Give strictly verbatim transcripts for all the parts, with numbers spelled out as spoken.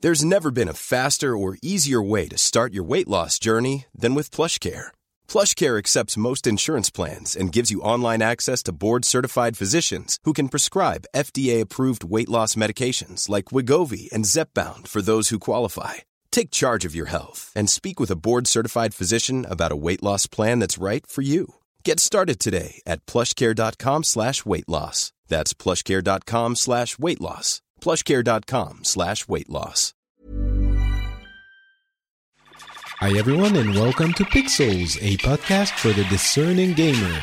There's never been a faster or easier way to start your weight loss journey than with PlushCare. PlushCare accepts most insurance plans and gives you online access to board-certified physicians who can prescribe F D A-approved weight loss medications like Wegovy and Zepbound for those who qualify. Take charge of your health and speak with a board-certified physician about a weight loss plan that's right for you. Get started today at plushcare.com slash weight loss. That's plushcare.com slash weight loss. plushcare.com slash weight loss. Hi everyone and welcome to Pixels, a podcast for the discerning gamer.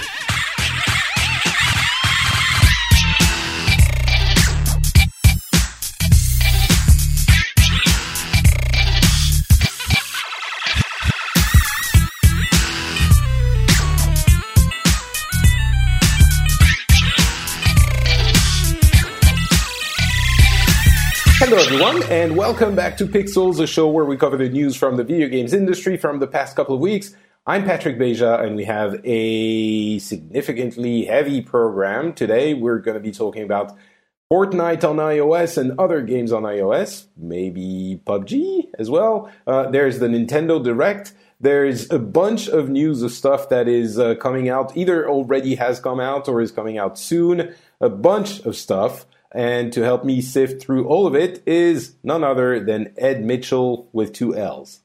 Hello everyone, and welcome back to Pixels, a show where we cover the news from the video games industry from the past couple of weeks. I'm Patrick Beja, and we have a significantly heavy program. Today we're going to be talking about Fortnite on iOS and other games on iOS, maybe P U B G as well. Uh, there's the Nintendo Direct. There's a bunch of news of stuff that is uh, coming out, either already has come out or is coming out soon. A bunch of stuff. And to help me sift through all of it is none other than Ed Mitchell with two L's.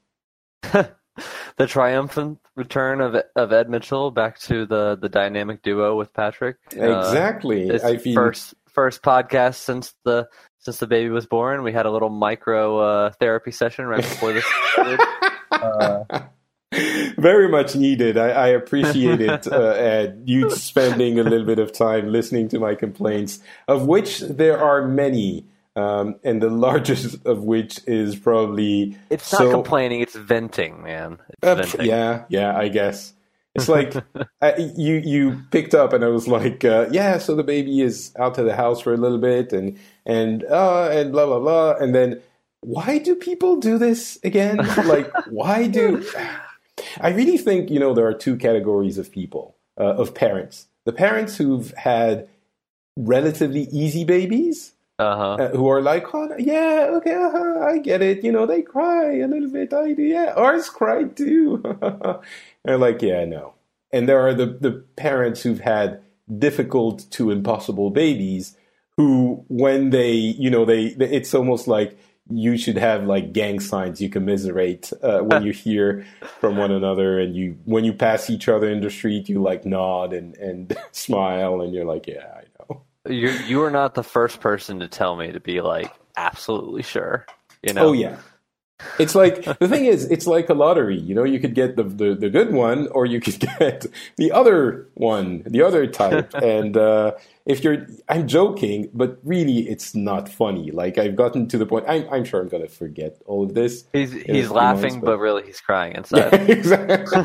The triumphant return of of Ed Mitchell back to the, the dynamic duo with Patrick. Exactly. Uh, it's I feel... first first podcast since the since the baby was born. We had a little micro uh, therapy session right before this started. uh, Very much needed. I, I appreciate it, uh, Ed, you spending a little bit of time listening to my complaints, of which there are many, um, and the largest of which is probably... It's so, not complaining, it's venting, man. It's uh, venting. Yeah, yeah, I guess. It's like I, you you picked up and I was like, uh, yeah, so the baby is out of the house for a little bit and, and, uh, and blah, blah, blah. And then, why do people do this again? Like, why do... I really think, you know, there are two categories of people, uh, of parents. The parents who've had relatively easy babies, uh-huh. uh, who are like, oh, yeah, okay, uh-huh, I get it. You know, they cry a little bit. I do, yeah. Ours cried too. They're like, yeah, no. And there are the, the parents who've had difficult to impossible babies who, when they, you know, they, it's almost like, you should have like gang signs you commiserate uh, when you hear from one another, and you when you pass each other in the street, you like nod and, and smile, and you're like, yeah, I know. You you are not the first person to tell me to be like absolutely sure. You know? Oh yeah. It's like, the thing is, it's like a lottery. You know, you could get the, the, the good one, or you could get the other one, the other type. And uh, if you're, I'm joking, but really, it's not funny. Like, I've gotten to the point, I'm, I'm sure I'm going to forget all of this. He's he's laughing, months, but... but really he's crying inside. Yeah, exactly.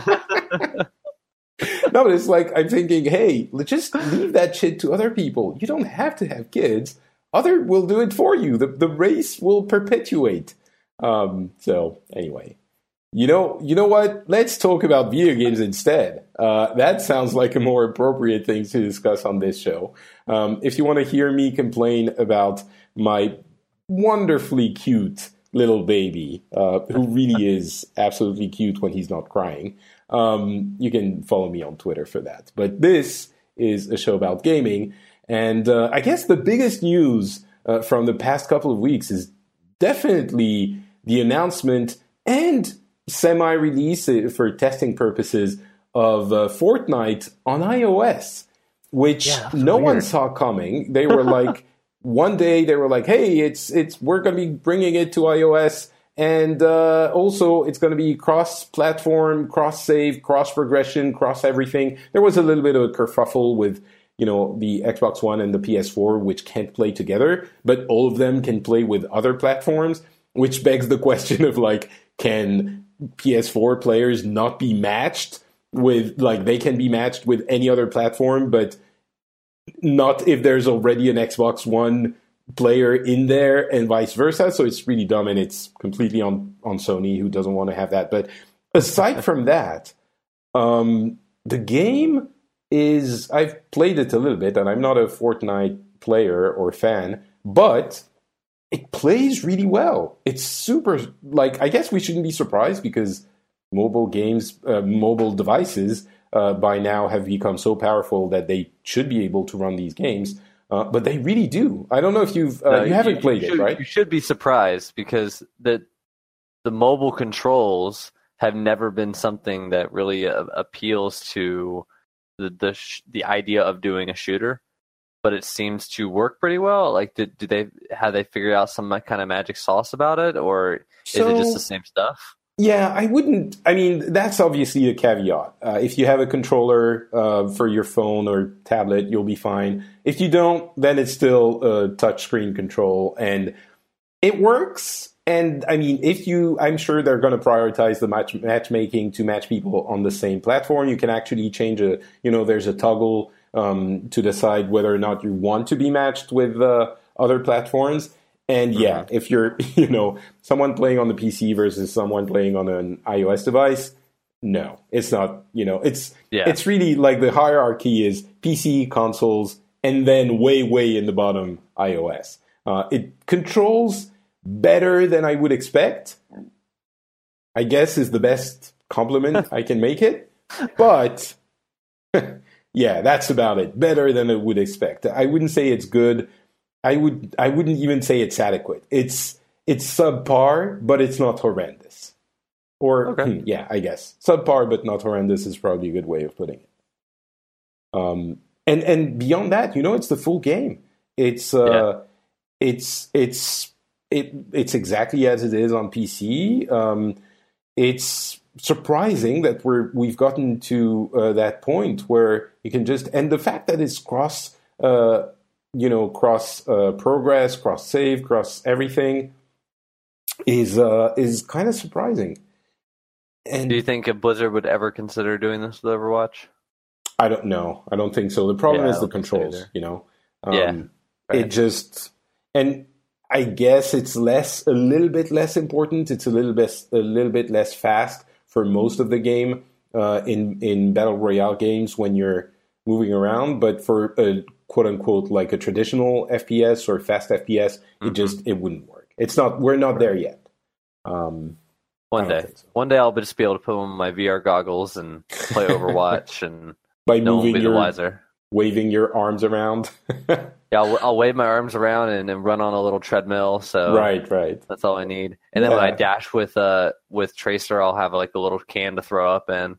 No, but it's like, I'm thinking, hey, just leave that shit to other people. You don't have to have kids. Other will do it for you. The, the race will perpetuate. Um, so anyway, you know, you know what? Let's talk about video games instead. Uh, that sounds like a more appropriate thing to discuss on this show. Um, if you want to hear me complain about my wonderfully cute little baby, uh, who really is absolutely cute when he's not crying, um, you can follow me on Twitter for that. But this is a show about gaming. And, uh, I guess the biggest news, uh, from the past couple of weeks is definitely the announcement and semi-release for testing purposes of uh, Fortnite on iOS, which yeah, no weird. one saw coming. They were like, one day they were like, hey, it's it's we're going to be bringing it to iOS, and uh, also it's going to be cross-platform, cross-save, cross-progression, cross-everything. There was a little bit of a kerfuffle with, you know, the Xbox One and the P S four, which can't play together, but all of them can play with other platforms, which begs the question of, like, can P S four players not be matched with, like, they can be matched with any other platform, but not if there's already an Xbox One player in there and vice versa. So it's really dumb, and it's completely on, on Sony, who doesn't want to have that. But aside from that, um, the game is, I've played it a little bit, and I'm not a Fortnite player or fan, but it plays really well. It's super, like, I guess we shouldn't be surprised because mobile games, uh, mobile devices uh, by now have become so powerful that they should be able to run these games. Uh, but they really do. I don't know if you've, uh, no, you haven't you, played you should, it, right? You should be surprised because the, the mobile controls have never been something that really uh, appeals to the, the, sh- the idea of doing a shooter. But it seems to work pretty well. Like, did, do they have they figured out some kind of magic sauce about it, or so, is it just the same stuff? Yeah, I wouldn't. I mean, that's obviously a caveat. Uh, if you have a controller uh, for your phone or tablet, you'll be fine. If you don't, then it's still a touchscreen control, and it works. And I mean, if you, I'm sure they're going to prioritize the match matchmaking to match people on the same platform. You can actually change a, you know, there's a toggle. Um, to decide whether or not you want to be matched with uh, other platforms. And yeah, mm-hmm. if you're, you know, someone playing on the P C versus someone playing on an iOS device, no, it's not, you know, it's yeah. it's really like the hierarchy is P C, consoles, and then way, way in the bottom, iOS. Uh, it controls better than I would expect, I guess is the best compliment I can make it. But... yeah, that's about it. Better than I would expect. I wouldn't say it's good. I would. I wouldn't even say it's adequate. It's it's subpar, but it's not horrendous. Or okay. yeah, I guess subpar, but not horrendous is probably a good way of putting it. Um, and and beyond that, you know, it's the full game. It's uh, yeah. it's it's it it's exactly as it is on P C. Um, it's surprising that we're we've gotten to uh, that point where you can just, and the fact that it's cross uh, you know cross uh, progress, cross save, cross everything is uh, is kind of surprising. And do you think a Blizzard would ever consider doing this with Overwatch? I don't know. I don't think so. The problem yeah, is the controls. You know, um, yeah, right. It just, and I guess it's less, a little bit less important. It's a little bit a little bit less fast for most of the game uh, in in battle royale games when you're moving around, but for a quote unquote like a traditional F P S or fast F P S, mm-hmm. it just it wouldn't work. It's not. We're not there yet. Um, one day, so. one day I'll just be able to put on my V R goggles and play Overwatch, and by no moving one will be your, the wiser. Waving your arms around. Yeah, I'll, I'll wave my arms around and, and run on a little treadmill. So right, right. That's all I need. And then yeah. when I dash with uh with Tracer, I'll have like a little can to throw up in.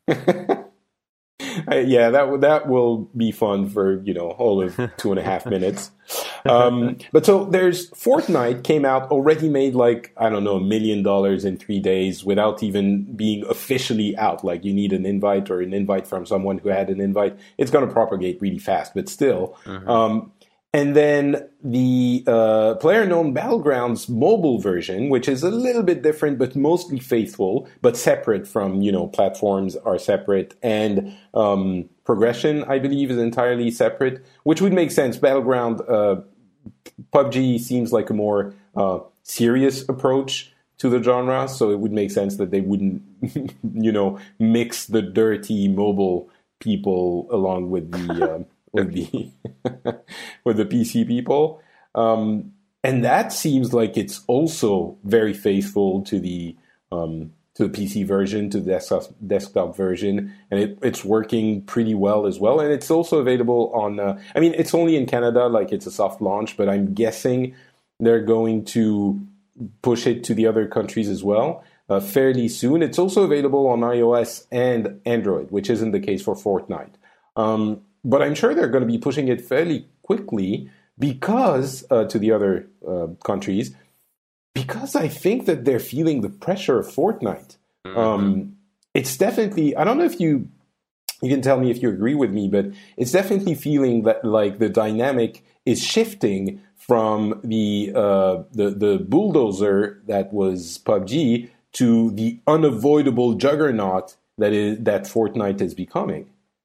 Yeah, that that will be fun for, you know, all of two and a half minutes. Um, but so there's Fortnite came out, already made like, I don't know, a million dollars in three days without even being officially out. Like you need an invite or an invite from someone who had an invite. It's going to propagate really fast, but still. Mm-hmm. Um, and then the uh, PlayerUnknown Battlegrounds mobile version, which is a little bit different, but mostly faithful, but separate from, you know, platforms are separate, and um, progression, I believe, is entirely separate, which would make sense. Battleground, uh, P U B G seems like a more uh, serious approach to the genre, so it would make sense that they wouldn't, you know, mix the dirty mobile people along with the... Uh, with the with the P C people, um, and that seems like it's also very faithful to the um, to the P C version, to the desktop, desktop version, and it, it's working pretty well as well. And it's also available on. Uh, I mean, it's only in Canada, like it's a soft launch, but I'm guessing they're going to push it to the other countries as well uh, fairly soon. It's also available on iOS and Android, which isn't the case for Fortnite. Um, But I'm sure they're going to be pushing it fairly quickly because uh, to the other uh, countries, because I think that they're feeling the pressure of Fortnite. Mm-hmm. Um, it's definitely, I don't know if you, you can tell me if you agree with me, but it's definitely feeling that like the dynamic is shifting from the uh, the, the bulldozer that was P U B G to the unavoidable juggernaut that is that Fortnite is becoming.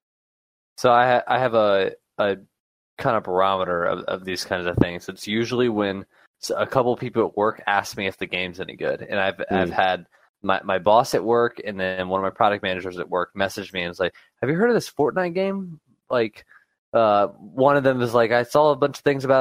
So I ha- I have a a kind of barometer of, of these kinds of things. It's usually when a couple of people at work ask me if the game's any good, and I've mm. I've had my, my boss at work and then one of my product managers at work message me and was like, "Have you heard of this Fortnite game?" Like, uh, one of them is like, "I saw a bunch of things about it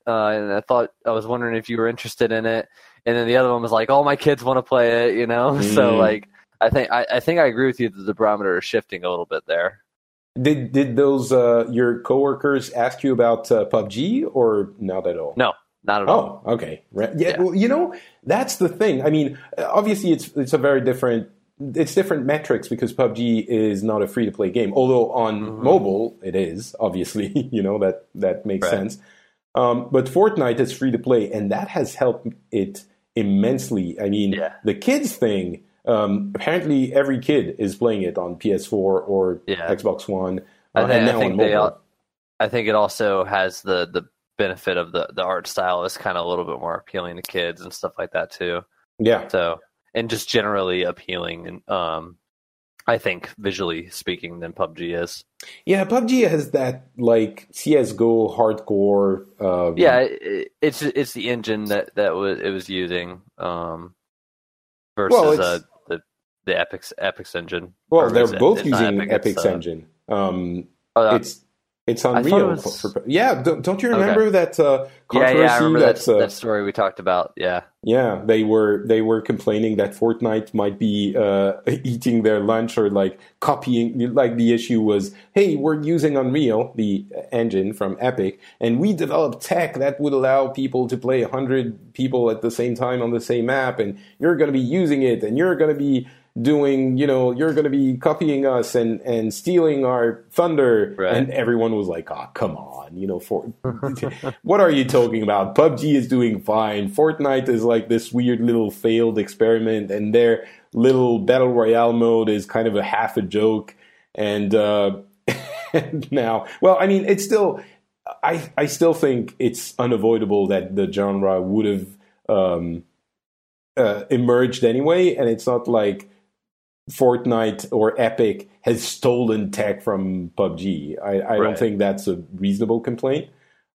uh, and I thought I was wondering if you were interested in it. And then the other one was like, "Oh, my kids want to play it," you know. Mm. So like, I think I, I think I agree with you that the barometer is shifting a little bit there. Did did those uh, your coworkers ask you about uh, P U B G or not at all? No, not at oh, all. Oh, okay. Yeah, yeah. Well, you know, that's the thing. I mean, obviously, it's it's a very different. It's different metrics because P U B G is not a free to play game. Although on mm-hmm. mobile it is, obviously, you know that that makes right. sense. Um, but Fortnite is free to play, and that has helped it immensely. I mean, yeah. the kids thing. Um, apparently, every kid is playing it on P S four or yeah. Xbox One, uh, I think, and now I think on mobile. All, I think it also has the, the benefit of the, the art style is kind of a little bit more appealing to kids and stuff like that too. Yeah. So and just generally appealing, and um, I think visually speaking, than P U B G is. Yeah, P U B G has that like C S G O hardcore. Um, yeah, it, it's it's the engine that that was it was using um, versus well, uh, the the Epic's Epic's engine. Well, they're both it, using Epic, Epic's uh, engine. Um, uh, it's it's Unreal. It was... for, yeah, don't, don't you remember okay. that uh, controversy? Yeah, yeah, I remember that, uh, that story we talked about. Yeah, yeah, they were they were complaining that Fortnite might be uh, eating their lunch or like copying. Like the issue was, hey, we're using Unreal, the engine from Epic, and we developed tech that would allow people to play a hundred people at the same time on the same map, and you're going to be using it, and you're going to be doing, you know, you're going to be copying us and, and stealing our thunder. Right. And everyone was like, oh, come on, you know, for what are you talking about? P U B G is doing fine. Fortnite is like this weird little failed experiment, and their little battle royale mode is kind of a half a joke. And, uh, and now, well, I mean, it's still, I, I still think it's unavoidable that the genre would have, um, uh, emerged anyway. And it's not like Fortnite or Epic has stolen tech from P U B G. I, I right. don't think that's a reasonable complaint.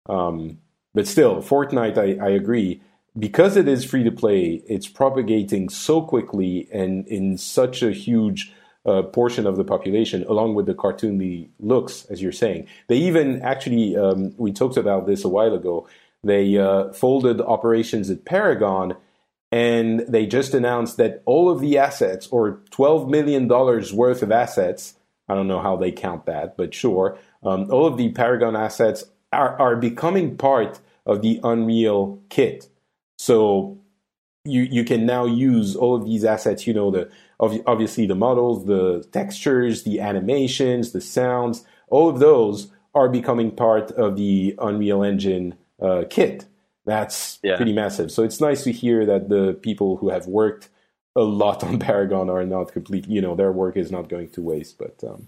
Um, but still, Fortnite, I, I agree. Because it is free to play, it's propagating so quickly and in such a huge uh, portion of the population, along with the cartoony looks, as you're saying. They even actually, um, we talked about this a while ago, they uh, folded operations at Paragon, and they just announced that all of the assets, or twelve million dollars worth of assets, I don't know how they count that, but sure, um, all of the Paragon assets are, are becoming part of the Unreal kit. So you you can now use all of these assets, you know, the obviously the models, the textures, the animations, the sounds, all of those are becoming part of the Unreal Engine uh, kit. That's yeah. pretty massive. So it's nice to hear that the people who have worked a lot on Paragon are not completely, you know, their work is not going to waste. But um,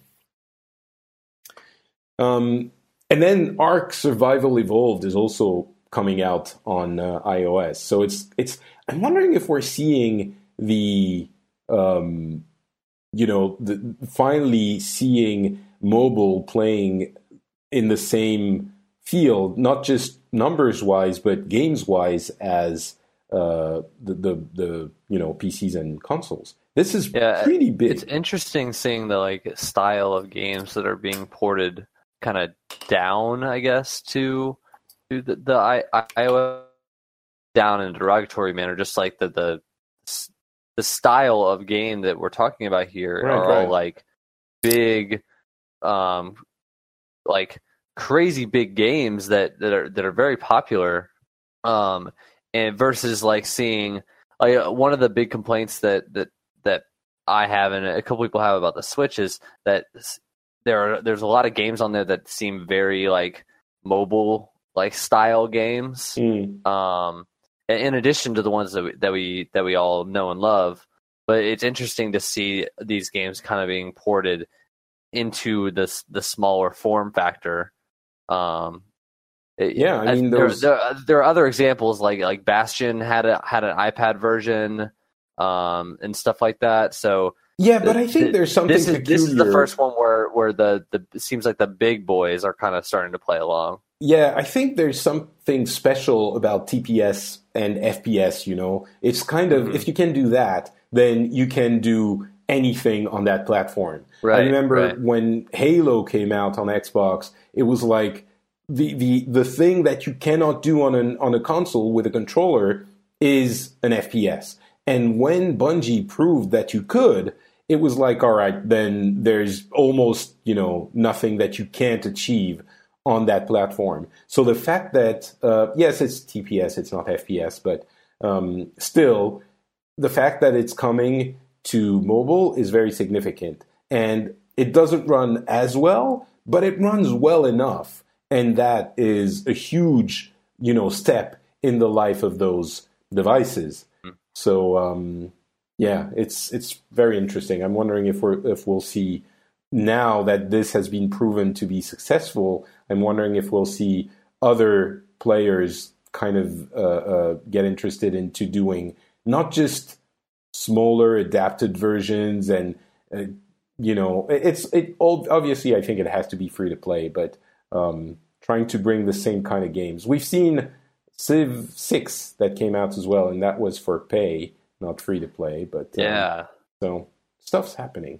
um, and then Ark Survival Evolved is also coming out on uh, iOS. So it's it's. I'm wondering if we're seeing the, um, you know, the, finally seeing mobile playing in the same field, not just numbers wise, but games wise, as uh, the, the the you know P Cs and consoles. This is yeah, pretty big. It's interesting seeing the like style of games that are being ported kind of down, I guess, to to the, the I, I, iOS down in a derogatory manner, just like the the the style of game that we're talking about here right, are right. all like big, um, like. crazy big games that, that are that are very popular, um, and versus like seeing like one of the big complaints that that that I have and a couple people have about the Switch is that there are there's a lot of games on there that seem very like mobile like style games. Mm. Um, in addition to the ones that we, that we that we all know and love, but it's interesting to see these games kind of being ported into this the smaller form factor. Um, yeah, I mean, there, those... there, there are other examples like like Bastion had a had an iPad version, um, and stuff like that. So yeah, but I think the, there's something this is, peculiar. This is the first one where where the, the it seems like the big boys are kind of starting to play along. Yeah, I think there's something special about T P S and F P S. You know, it's kind of mm-hmm. if you can do that, then you can do anything on that platform. Right, I remember right. when Halo came out on Xbox, it was like the, the the thing that you cannot do on an on a console with a controller is an F P S. And when Bungie proved that you could, it was like, all right, then there's almost, you know, nothing that you can't achieve on that platform. So the fact that, uh, yes, it's T P S, it's not F P S, but um, still, the fact that it's coming to mobile is very significant. And it doesn't run as well, but it runs well enough. And that is a huge, you know, step in the life of those devices. Mm. So, um, yeah, it's it's very interesting. I'm wondering if we're if we'll see, now that this has been proven to be successful, I'm wondering if we'll see other players kind of uh, uh, get interested into doing not just smaller adapted versions and, uh, you know, it's it obviously I think it has to be free to play, but um, trying to bring the same kind of games. We've seen Civ six that came out as well, and that was for pay, not free to play. But um, yeah, so stuff's happening.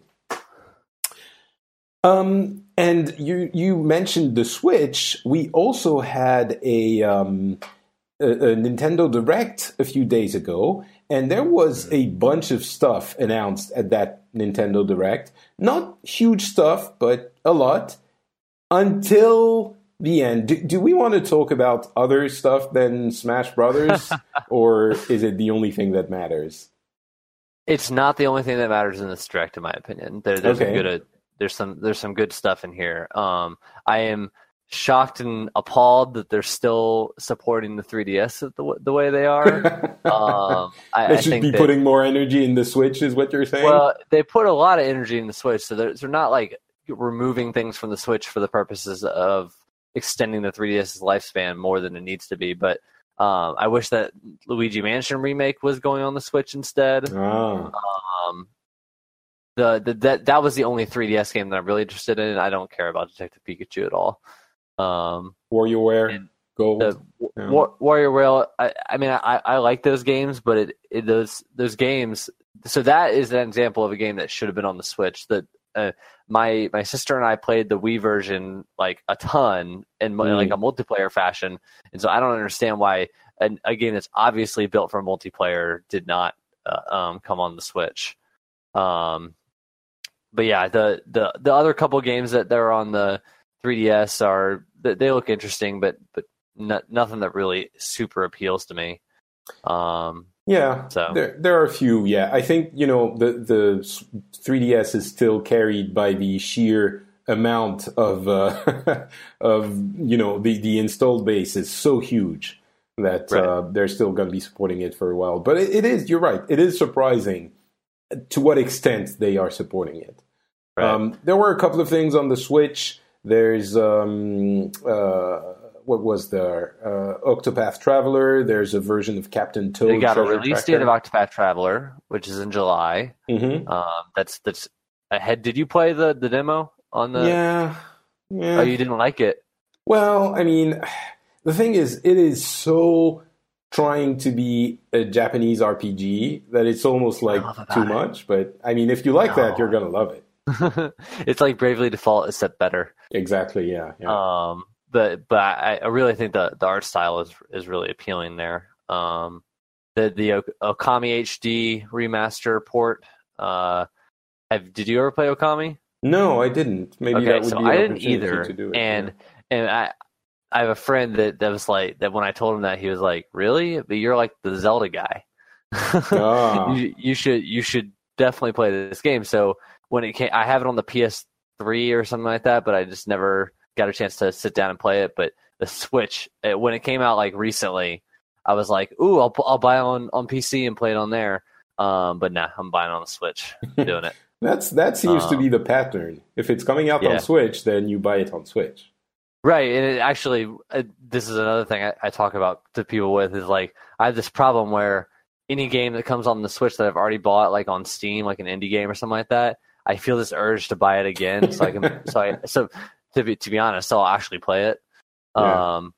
Um, and you you mentioned the Switch. We also had a, um, a, a Nintendo Direct a few days ago, and there was a bunch of stuff announced at that Nintendo Direct. Not huge stuff, but a lot. Until the end. Do, do we want to talk about other stuff than Smash Brothers, or is it the only thing that matters? It's not the only thing that matters in this Direct, in my opinion. There, there's Okay. a good. There's some there's some good stuff in here. Um, I am shocked and appalled that they're still supporting the three D S the, the way they are. um, I, They I should think be that, putting more energy in the Switch, is what you're saying? well, they put a lot of energy in the Switch, so they're, they're not like removing things from the Switch for the purposes of extending the three D S's lifespan more than it needs to be. But um, I wish that Luigi Mansion Remake was going on the Switch instead. ah. Um, The, the that that was the only three D S game that I'm really interested in. I don't care about Detective Pikachu at all. Um, WarioWare and Gold. the Yeah. War, Warrior Rail. I, I mean, I, I like those games, but it, it those those games. So that is an example of a game that should have been on the Switch. That uh, my my sister and I played the Wii version like a ton in Mm. like a multiplayer fashion, and so I don't understand why a, a game that's obviously built for multiplayer did not uh, um, come on the Switch. Um, But yeah, the, the, the other couple games that they're on the three D S are they, they look interesting, but but not, nothing that really super appeals to me. Um, Yeah, so there there are a few. Yeah, I think you know the the three D S is still carried by the sheer amount of uh, of you know the the installed base is so huge that Right. uh, they're still going to be supporting it for a while. But it, it is, you're right, it is surprising to what extent they are supporting it. Right. Um, there were a couple of things on the Switch. There's um, uh, what was there? Uh, Octopath Traveler. There's a version of Captain Toad. they got a Treasure release Tracker. date of Octopath Traveler, which is in July. Mhm. Um, that's that's ahead. Did you play the, the demo on the? Yeah, yeah. Oh, you didn't like it. Well, I mean, the thing is, it is so trying to be a Japanese R P G that it's almost like love about too it. much. But I mean, if you like that, No. you're gonna love it. It's like Bravely Default, except better. Exactly. Yeah. Yeah. Um, but but I, I really think the, the art style is is really appealing there. Um, the the Ok- Okami H D remaster port. Uh, have did you ever play Okami? no, I didn't. Maybe Okay, that would so be an I didn't opportunity either. to do it. And and I I have a friend that, that was like that when I told him that he was like, really? But you're like the Zelda guy. Ah. you, you should you should definitely play this game. So when it came, I have it on the P S three or something like that, but I just never got a chance to sit down and play it. But the Switch, it, when it came out like recently, I was like, ooh, I'll I'll buy it on, on P C and play it on there. Um, but nah, I'm buying it on the Switch, doing it. That's that seems to Um, be the pattern. If it's coming out yeah. on Switch, then you buy it on Switch. Right, and it actually, uh, this is another thing I, I talk about to people with is like I have this problem where any game that comes on the Switch that I've already bought, like on Steam, like an indie game or something like that, I feel this urge to buy it again. So I can, so I, so to be to be honest, I'll actually play it. Yeah. Um,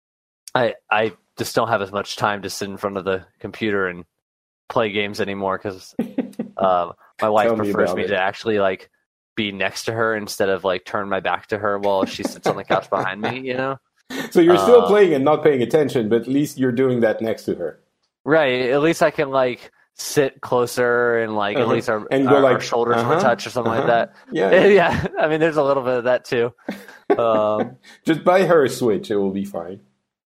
I I just don't have as much time to sit in front of the computer and play games anymore because uh, my wife Tell me prefers about me it. to actually like be next to her instead of like turn my back to her while she sits on the couch behind me, you know? So you're still Uh, playing and not paying attention, but at least you're doing that next to her. Right. At least I can like sit closer and like Uh-huh. at least our, And go our, like, our shoulders uh-huh, will touch or something uh-huh. like that. Yeah. Yeah. I mean, there's a little bit of that too. Um, Just buy her a Switch; it will be fine.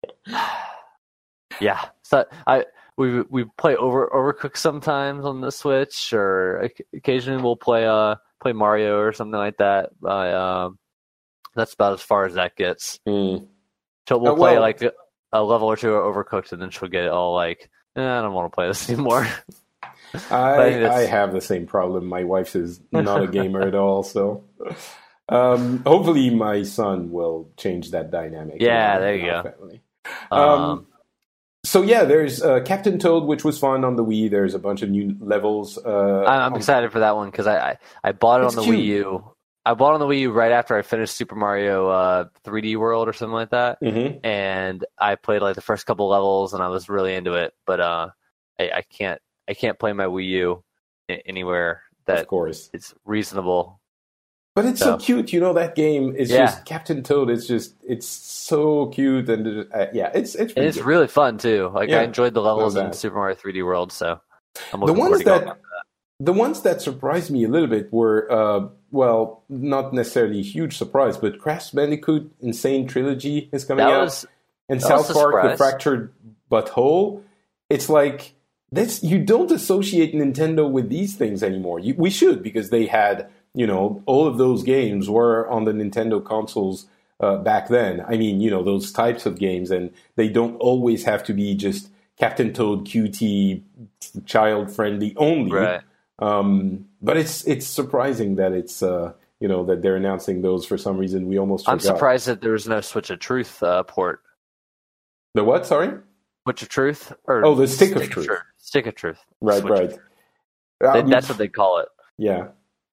yeah. So I we we play over Overcooked sometimes on the Switch, or occasionally we'll play uh play Mario or something like that. I, um, that's about as far as that gets. Mm. So we'll Uh, play well- like a, a level or two of Overcooked, and then she'll get all like, eh, I don't want to play this anymore. I I think that's- I have the same problem. My wife is not a gamer at all, so um, hopefully my son will change that dynamic. Yeah, in- there in you our go. family. Um, Um, So yeah, there's uh, Captain Toad, which was fun on the Wii. There's a bunch of new levels. Uh, I'm, I'm on- excited for that one because I, I I bought it It's on the cute. Wii U. I bought it on the Wii U right after I finished Super Mario uh, three D World or something like that, Mhm. and I played like the first couple levels and I was really into it. But uh, I, I can't I can't play my Wii U a- anywhere that Of course, it's reasonable. but it's so So- cute. You know, that game is Yeah. just Captain Toad. It's just it's so cute, and uh, yeah, it's it's And pretty it's good. really fun too. Like Yeah, I enjoyed the levels not in bad. Super Mario three D World, so I'm The looking forward ones to going that back to that. the ones that surprised me a little bit were uh, well, not necessarily a huge surprise, but Crash Bandicoot Insane Trilogy is coming That out, was and that South was a Park: The surprise. Fractured Butthole. It's like that's you don't associate Nintendo with these things anymore. You, we should, because they had, you know, all of those games were on the Nintendo consoles uh, back then. I mean, you know, those types of games, and they don't always have to be just Captain Toad, Q T, child friendly only. Right. Um, but it's it's surprising that it's uh, you know that they're announcing those for some reason. We almost I'm forgot. surprised that there was no Switch of Truth uh, port. The what? Sorry. Switch of Truth? Or Oh, the Stick of Truth. Stick of Truth. Right, Switch of right. They- Um, that's what they call it. Yeah.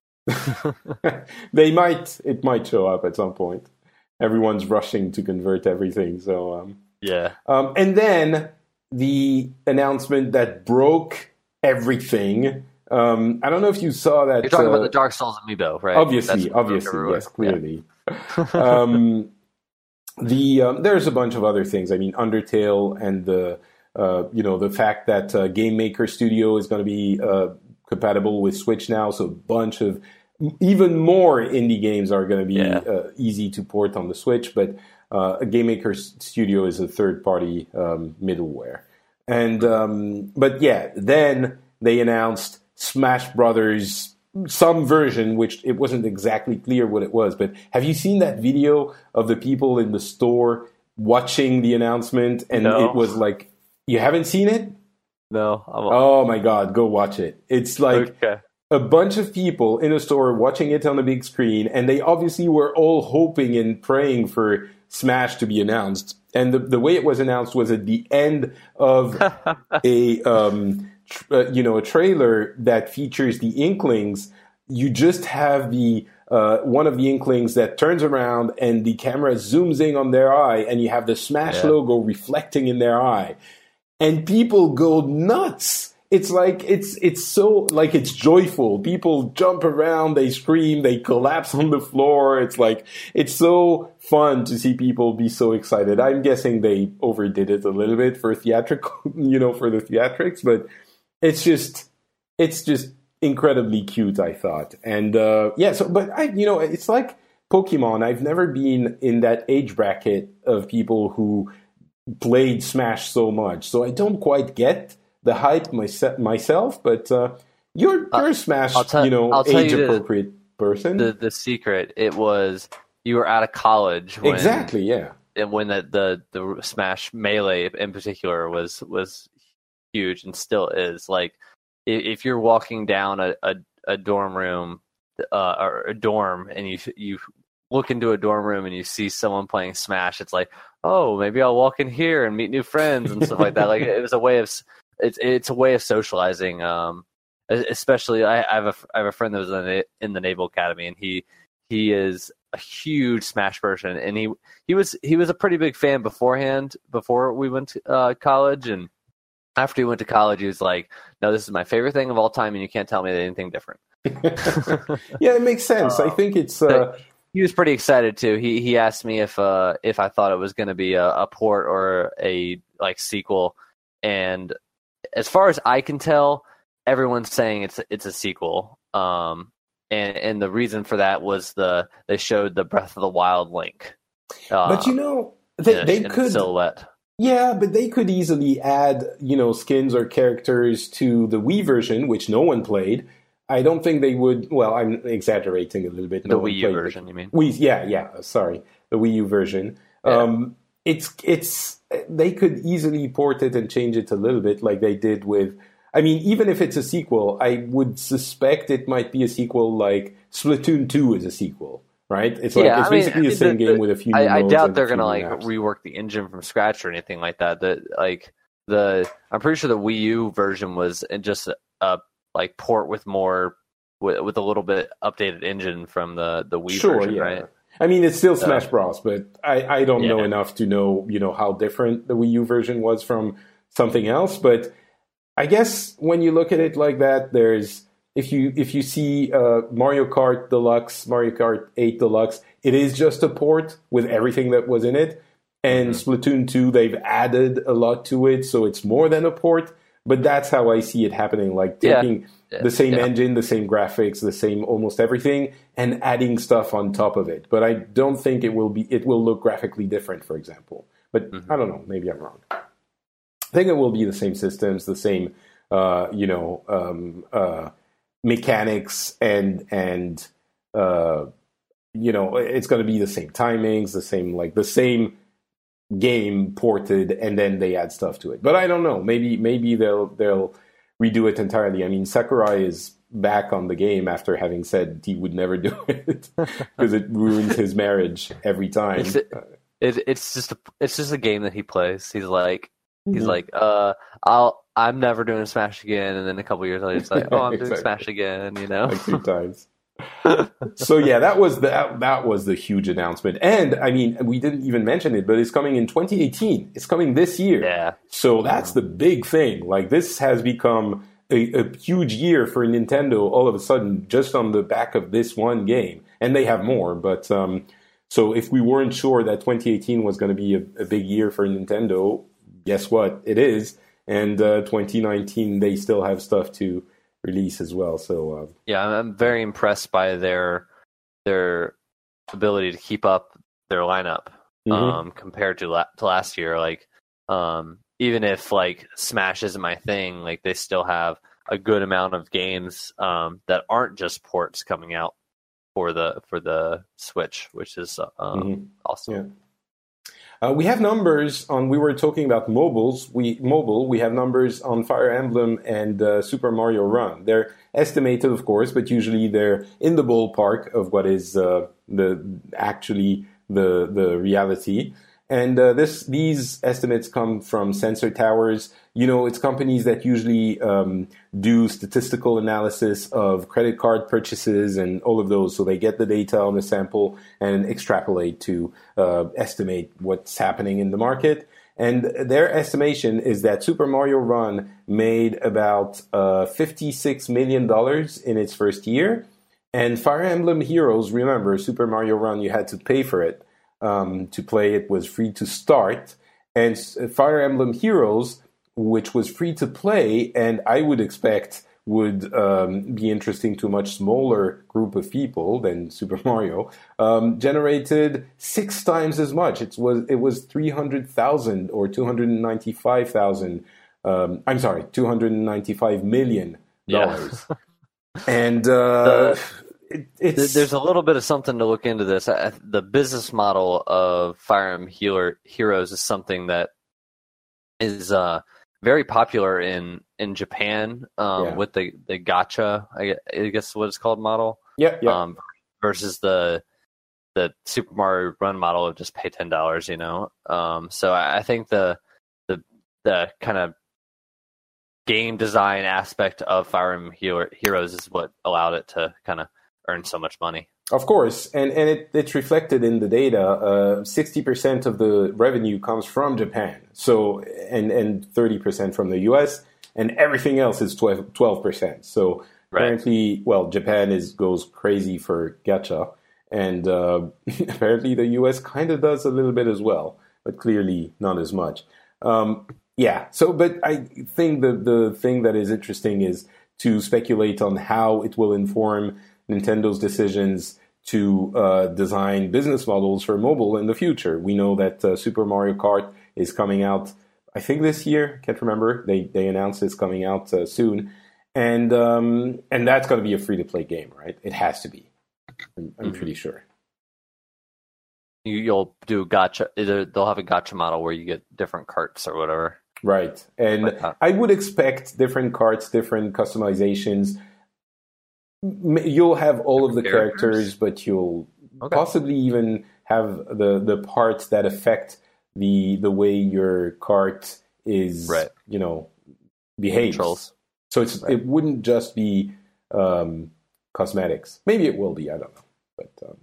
They might, it might show up at some point. Everyone's rushing to convert everything. So, um, Yeah. um, and then the announcement that broke everything. Um, I don't know if you saw that. You're talking uh, about the Dark Souls amiibo, right? Obviously, That's what obviously, everywhere. yes, clearly. um, the um, there's a bunch of other things. I mean, Undertale and the uh, you know the fact that uh, Game Maker Studio is going to be uh, compatible with Switch now, so a bunch of even more indie games are going to be Yeah. uh, easy to port on the Switch. But uh, a Game Maker Studio is a third-party um, middleware, and um, but yeah, then they announced Smash Brothers. Some version, which it wasn't exactly clear what it was, but have you seen that video of the people in the store watching the announcement? And No. it was like, you haven't seen it? No. I'm, Oh my God, go watch it. It's like okay. a bunch of people in a store watching it on a big screen, and they obviously were all hoping and praying for Smash to be announced. And the, the way it was announced was at the end of a um, tr- uh, you know a trailer that features the Inklings. You just have the uh, one of the Inklings that turns around and the camera zooms in on their eye, and you have the Smash Yeah. logo reflecting in their eye, and people go nuts. It's like it's it's so like it's joyful. People jump around, they scream, they collapse on the floor. It's like it's so fun to see people be so excited. I'm guessing they overdid it a little bit for theatrical, you know, for the theatrics, but it's just it's just incredibly cute, I thought. And uh, yeah, so but I you know, it's like Pokemon. I've never been in that age bracket of people who played Smash so much, so I don't quite get the hype myse- myself, but uh, you're you're a Smash, I'll tell- you know, I'll tell you age the- appropriate person. The the secret, it was you were out of college when, exactly, yeah. and when the, the the Smash Melee in particular was was huge and still is. Like i- if you're walking down a, a, a dorm room uh, or a dorm and you you look into a dorm room and you see someone playing Smash, it's like, oh, maybe I'll walk in here and meet new friends and stuff like that. Like it was a way of it's it's a way of socializing. Um, especially I, I have a I have a friend that was in the, in the Naval Academy, and he he is a huge Smash person, and he he was he was a pretty big fan beforehand before we went to uh, college, and after he went to college, he was like, no, this is my favorite thing of all time, and you can't tell me anything different. Yeah, it makes sense. I think it's uh, he was pretty excited too. He he asked me if uh if I thought it was going to be a, a port or a like sequel, and as far as I can tell, everyone's saying it's it's a sequel. Um, and and the reason for that was the they showed the Breath of the Wild link. Uh, but you know, they in, they in could silhouette. Yeah, but they could easily add, you know, skins or characters to the Wii version, which no one played. I don't think they would. Well, I'm exaggerating a little bit. The no Wii U version, you mean? Wii, yeah, yeah. Sorry, the Wii U version. Yeah. Um, it's it's they could easily port it and change it a little bit, like they did with. I mean, even if it's a sequel, I would suspect it might be a sequel, like Splatoon two is a sequel. Right? It's like yeah, it's I mean, basically I mean, the same the, game the, with a few. I, I doubt and they're a few gonna like maps. rework the engine from scratch or anything like that. That like the I'm pretty sure the Wii U version was just a, a like port with more with, with a little bit updated engine from the the Wii sure, version, yeah. right? I mean, it's still Smash Bros, but I, I don't yeah. know enough to know you know how different the Wii U version was from something else. But I guess when you look at it like that, there's if you if you see uh, Mario Kart Deluxe, Mario Kart eight Deluxe, it is just a port with everything that was in it. And mm-hmm. Splatoon two, they've added a lot to it, so it's more than a port. But that's how I see it happening, like taking yeah. Yeah. the same yeah. engine, the same graphics, the same almost everything, and adding stuff on top of it. But I don't think it will be. It will look graphically different, for example. But mm-hmm. I don't know. Maybe I'm wrong. I think it will be the same systems, the same, uh, you know, um, uh, mechanics, and and uh, you know, it's going to be the same timings, the same like the same game ported, and then they add stuff to it. But I don't know. Maybe maybe they'll they'll redo it entirely. I mean, Sakurai is back on the game after having said he would never do it because it ruins his marriage every time. It's, it, it's just a, it's just a game that he plays. He's like he's Mhm. like uh I'll I'm never doing Smash again, and then a couple years later it's like oh I'm doing Exactly. Smash again, you know. Like two times. So yeah, that was the that, that was the huge announcement. And I mean, we didn't even mention it, but it's coming in twenty eighteen. It's coming this year. Yeah. So that's the big thing. Like this has become a, a huge year for Nintendo all of a sudden, just on the back of this one game. And they have more, but um, so if we weren't sure that twenty eighteen was going to be a, a big year for Nintendo, guess what? It is. And uh, twenty nineteen, they still have stuff to release as well. So uh, yeah, I'm very impressed by their their ability to keep up their lineup Mhm. um, compared to, la- to last year. Like, um, even if like Smash isn't my thing, like they still have a good amount of games um, that aren't just ports coming out for the for the Switch, which is um, Mhm. awesome. Yeah. Uh, we have numbers on. We were talking about mobiles. We mobile. We have numbers on Fire Emblem and uh, Super Mario Run. They're estimated, of course, but usually they're in the ballpark of what is uh, the actually the the reality. And uh, this these estimates come from Sensor Towers. You know, it's companies that usually um, do statistical analysis of credit card purchases and all of those. So they get the data on the sample and extrapolate to uh, estimate what's happening in the market. And their estimation is that Super Mario Run made about uh, fifty-six million dollars in its first year. And Fire Emblem Heroes, remember, Super Mario Run, you had to pay for it. Um, to play it was free to start, and Fire Emblem Heroes, which was free to play, and I would expect would um, be interesting to a much smaller group of people than Super Mario, um, generated six times as much. It was it was three hundred thousand or two hundred ninety five thousand. Um, I'm sorry, two hundred ninety five million dollars, Yeah. and. Uh, It, it's, There's a little bit of something to look into this. I, the business model of Fire Emblem Healer, Heroes is something that is uh, very popular in in Japan um, Yeah. with the the gacha, I guess, I guess what it's called model. yeah, yeah. Um, versus the the Super Mario Run model of just pay ten dollars. You know, um, so I, I think the the the kind of game design aspect of Fire Emblem Healer, Heroes is what allowed it to kind of earn so much money. Of course, and, and it, it's reflected in the data. Uh, sixty percent of the revenue comes from Japan, so and, and thirty percent from the U S, and everything else is twelve percent. So Right. apparently, well, Japan is goes crazy for gacha, and uh, apparently the U S kind of does a little bit as well, but clearly not as much. Um, yeah. So, but I think the the thing that is interesting is to speculate on how it will inform Nintendo's decisions to uh, design business models for mobile in the future. We know that uh, Super Mario Kart is coming out, I think this year. Can't remember. They they announced it's coming out uh, soon, and um, and that's going to be a free to play game, right? It has to be. I'm, I'm mm-hmm. pretty sure. You, you'll do gacha. Either they'll have a gacha model where you get different carts or whatever. Right, and Like that. I would expect different carts, different customizations. M- You'll have all of the Characters? characters, but you'll Okay. possibly even have the, the parts that affect the the way your cart is, Right. you know, behaves. Controls. So it's Right. it wouldn't just be um, cosmetics. Maybe it will be. I don't know, but. Um,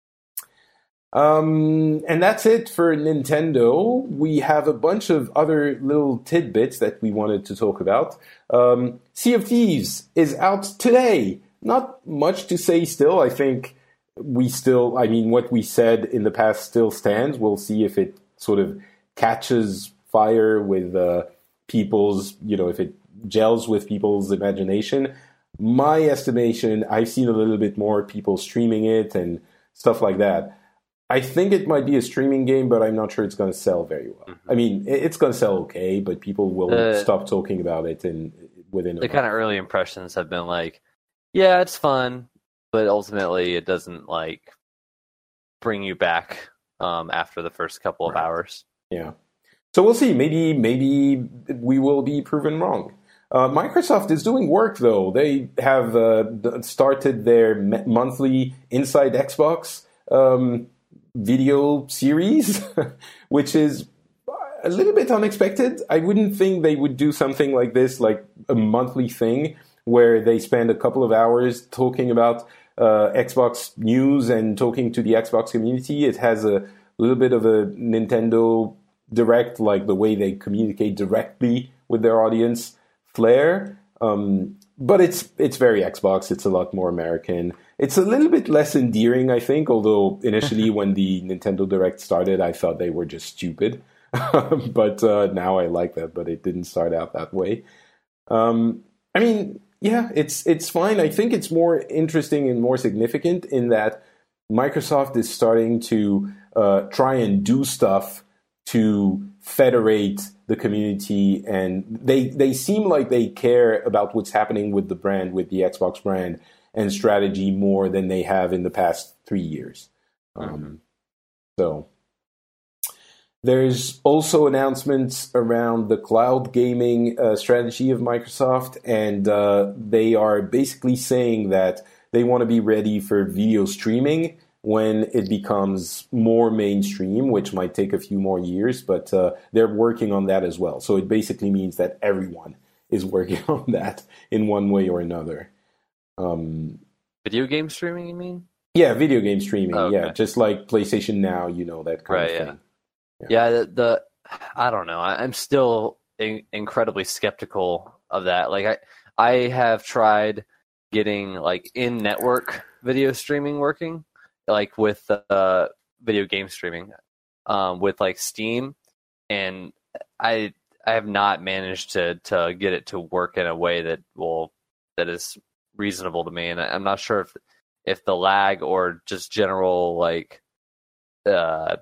Um, and that's it for Nintendo. We have a bunch of other little tidbits that we wanted to talk about. Um, Sea of Thieves is out today. Not much to say still. I think we still, I mean, what we said in the past still stands. We'll see if it sort of catches fire with uh, people's, you know, if it gels with people's imagination. My estimation, I've seen a little bit more people streaming it and stuff like that. I think it might be a streaming game, but I'm not sure it's going to sell very well. Mm-hmm. I mean, it- it's going to sell okay, but people will The- stop talking about it in within a The kind of early impressions have been like, yeah, it's fun, but ultimately it doesn't like bring you back um, after the first couple of Right. hours. Yeah. So we'll see. Maybe maybe we will be proven wrong. Uh, Microsoft is doing work, though. They have uh, d- started their me- monthly Inside Xbox um, video series, which is a little bit unexpected. I wouldn't think they would do something like this, like a monthly thing, where they spend a couple of hours talking about uh, Xbox news and talking to the Xbox community. It has a little bit of a Nintendo Direct, like the way they communicate directly with their audience flair. Um, but it's it's very Xbox. It's a lot more American. It's a little bit less endearing, I think, although initially when the Nintendo Direct started, I thought they were just stupid. but uh, now I like that, but it didn't start out that way. Um, I mean, yeah, it's it's fine. I think it's more interesting and more significant in that Microsoft is starting to uh, try and do stuff to federate the community, and they they seem like they care about what's happening with the brand, with the Xbox brand and strategy more than they have in the past three years. Um, Mm-hmm. So there's also announcements around the cloud gaming uh, strategy of Microsoft, and uh, they are basically saying that they want to be ready for video streaming when it becomes more mainstream, which might take a few more years, but uh, they're working on that as well. So it basically means that everyone is working on that in one way or another. Um, Video game streaming, you mean? yeah, video game streaming. Oh, okay. Yeah, just like PlayStation Now, you know, that kind Right, of yeah. thing. Yeah, the, the I don't know. I, I'm still in, incredibly skeptical of that. Like I, I have tried getting like in-network video streaming working, like with uh, video game streaming, um, with like Steam, and I I have not managed to to get it to work in a way that will that is reasonable to me, and I, I'm not sure if if the lag or just general like uh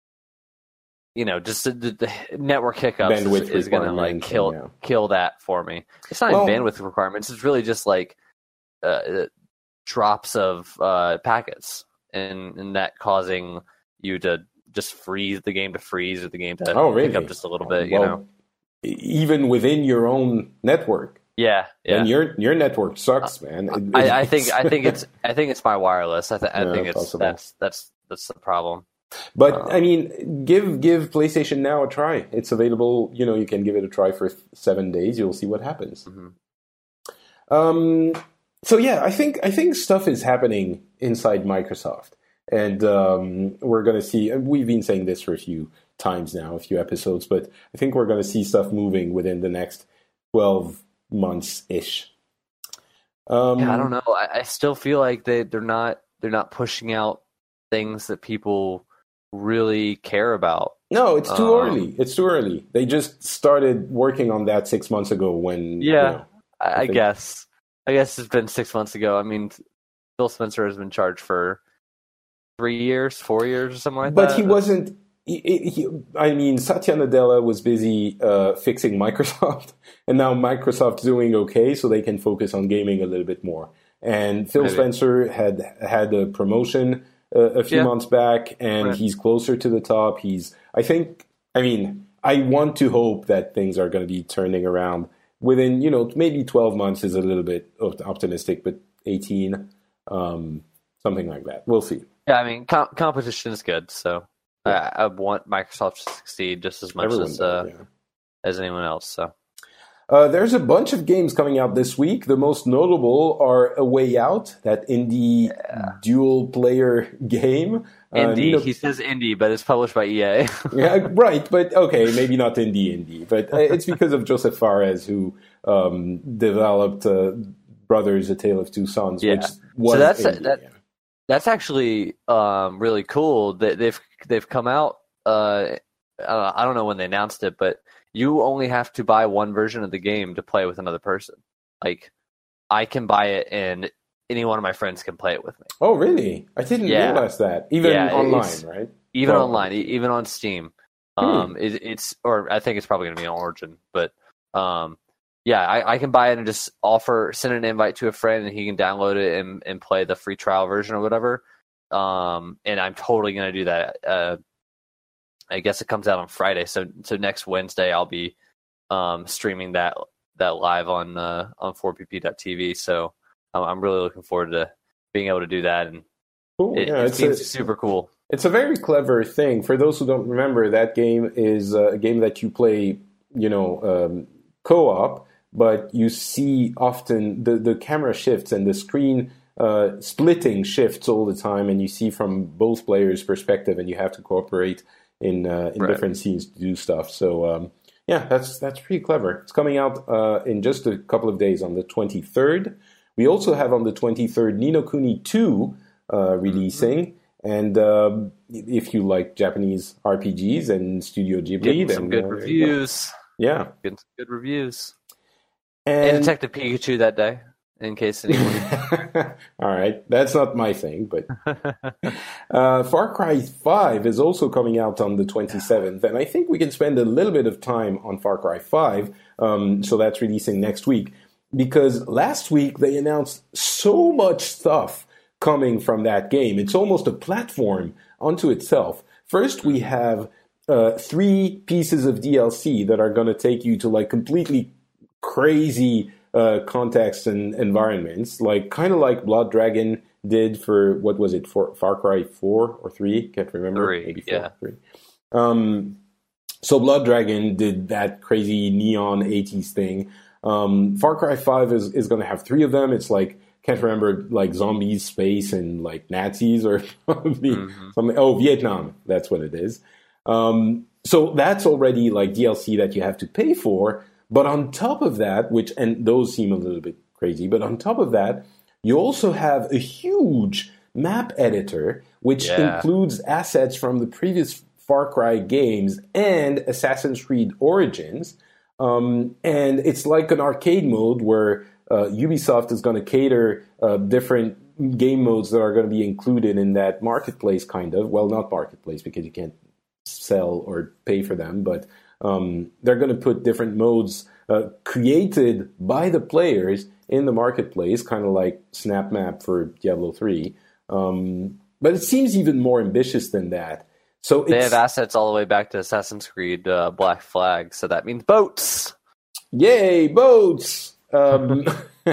you know just the, the network hiccups Bandwidth is, is gonna like requirements, kill yeah. kill that for me. It's not Well- even bandwidth requirements, it's really just like uh, drops of uh packets, and and that causing you to just freeze the game to freeze or the game to Oh, really? pick up just a little bit, you Well, know. e- even within your own network, Yeah, yeah. and your your network sucks, man. It- I, I think I think it's I think it's my wireless. I, th- I Yeah, think it's possible. that's that's that's the problem. But Um, I mean, give give PlayStation Now a try. It's available. You know, you can give it a try for th- seven days. You'll see what happens. Mhm. Um. So yeah, I think I think stuff is happening inside Microsoft, and um, we're going to see. and We've been saying this for a few times now, a few episodes, but I think we're going to see stuff moving within the next twelve months ish. Um, Yeah, I don't know. I, I still feel like they they're not they're not pushing out things that people really care about. No, it's too Um, early. It's too early. They just started working on that six months ago. When Yeah, you know, I, I think- guess. I guess it's been six months ago. I mean, Phil Spencer has been charged for three years, four years, or something like but that. he wasn't. He, he, I mean, Satya Nadella was busy uh, fixing Microsoft, and now Microsoft's doing okay, so they can focus on gaming a little bit more. And Phil Maybe. Spencer had had a promotion uh, a few Yeah. months back, and Right. he's closer to the top. He's, I think, I mean, I want to hope that things are going to be turning around within, you know, maybe twelve months is a little bit optimistic, but eighteen, um, something like that. We'll see. Yeah, I mean, com- competition is good, so I, I want Microsoft to succeed just as much Everyone as does, uh, yeah. as anyone else. So Uh, there's a bunch of games coming out this week. The most notable are A Way Out, that indie dual player game. Uh, indie, Nino- he says indie, but it's published by E A. yeah, right, but okay, maybe not indie indie, but uh, it's because of Joseph Fares, who um, developed uh, Brothers: A Tale of Two Sons, Yeah. which was So that's- indie, that- yeah. That's actually um, really cool. They, they've they've come out. Uh, uh, I don't know when they announced it, but you only have to buy one version of the game to play with another person. Like, I can buy it, and any one of my friends can play it with me, Oh, really? I didn't Yeah. realize that. Even Yeah, online, it's- right? even Well, online, e- even on Steam. Hmm. Um, it, it's or I think it's probably going to be on Origin, but um, yeah, I, I can buy it and just offer send an invite to a friend, and he can download it and, and play the free trial version or whatever. Um, and I'm totally going to do that. Uh, I guess it comes out on Friday, so so next Wednesday I'll be um, streaming that that live on uh, on four p p dot t v. So I'm, I'm really looking forward to being able to do that, and Cool. it, yeah, it it's seems a- super cool. It's a very clever thing. For those who don't remember, that game is uh, a game that you play, you know, um, co-op, but you see often the, the camera shifts and the screen uh, splitting shifts all the time, and you see from both players' perspective, and you have to cooperate in uh, in Right. different scenes to do stuff. So um, yeah, that's that's pretty clever. It's coming out uh, in just a couple of days on the twenty-third. We also have on the twenty-third Ni no Kuni two uh, releasing. And um, if you like Japanese R P Gs and Studio Ghibli, Getting then some good uh, there you go. reviews. Yeah, Getting some good reviews. And and Detective Pikachu that day, in case anyone. all right, that's not my thing, but uh, Far Cry five is also coming out on the twenty-seventh, and I think we can spend a little bit of time on Far Cry five. Um, so that's releasing next week, because last week they announced so much stuff coming from that game. It's almost a platform unto itself. First, we have uh, three pieces of D L C that are going to take you to like completely crazy uh, contexts and environments, like kind of like Blood Dragon did for, what was it, for Far Cry four or three? Can't remember. Three, Maybe four, yeah. three. Um, so Blood Dragon did that crazy neon eighties thing. Um, Far Cry five is, is going to have three of them. It's like, can't remember, like zombies, space, and like Nazis or something. Mhm. something. Oh, Vietnam. That's what it is. Um, so that's already like D L C that you have to pay for. But on top of that, which, and those seem a little bit crazy, but on top of that, you also have a huge map editor, which Yeah. includes assets from the previous Far Cry games and Assassin's Creed Origins. Um, and it's like an arcade mode where uh, Ubisoft is going to cater uh, different game modes that are going to be included in that marketplace, kind of. Well, not marketplace, because you can't sell or pay for them, but um, they're going to put different modes uh, created by the players in the marketplace, kind of like Snap Map for Diablo three. Um, but it seems even more ambitious than that. So They it's, have assets all the way back to Assassin's Creed uh, Black Flag, so that means boats. yay, boats! Um,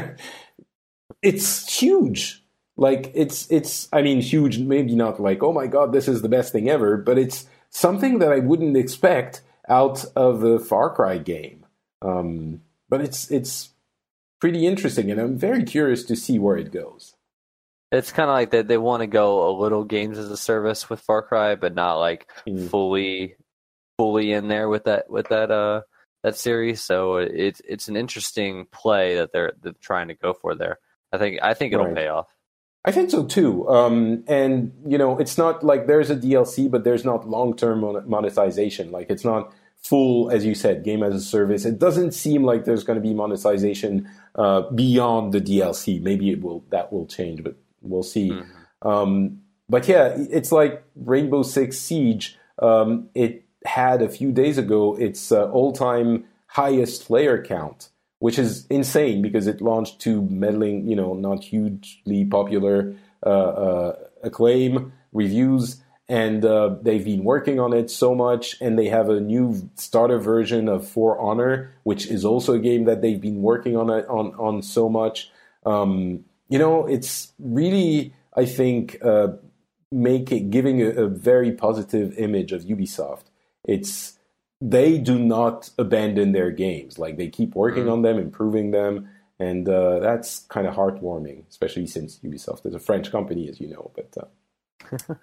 it's huge. Like, it's, it's, I mean, huge, maybe not like, oh my god, this is the best thing ever, but it's something that I wouldn't expect out of a Far Cry game. Um, but it's, it's pretty interesting, and I'm very curious to see where it goes. It's kind of like they they want to go a little games as a service with Far Cry, but not like Mm. fully fully in there with that with that uh that series. So it's it's an interesting play that they're, they're trying to go for there. I think I think it'll Right. pay off. I think so too. Um, and, you know, it's not like there's a D L C, but there's not long-term mon- monetization. Like, it's not full, as you said, game as a service. It doesn't seem like there's going to be monetization uh, beyond the D L C. Maybe it will that will change, but we'll see. Mm-hmm. Um, but yeah, it's like Rainbow Six Siege. Um, it had a few days ago its uh, all-time highest player count, which is insane because it launched to meddling, you know, not hugely popular uh, uh, acclaim reviews, and uh, they've been working on it so much, and they have a new starter version of For Honor, which is also a game that they've been working on it, on on so much. Um, you know, it's really, I think, uh, make it, giving a, a very positive image of Ubisoft. It's They do not abandon their games. Like, they keep working mm. on them, improving them, and uh, that's kind of heartwarming, especially since Ubisoft is a French company, as you know. But uh,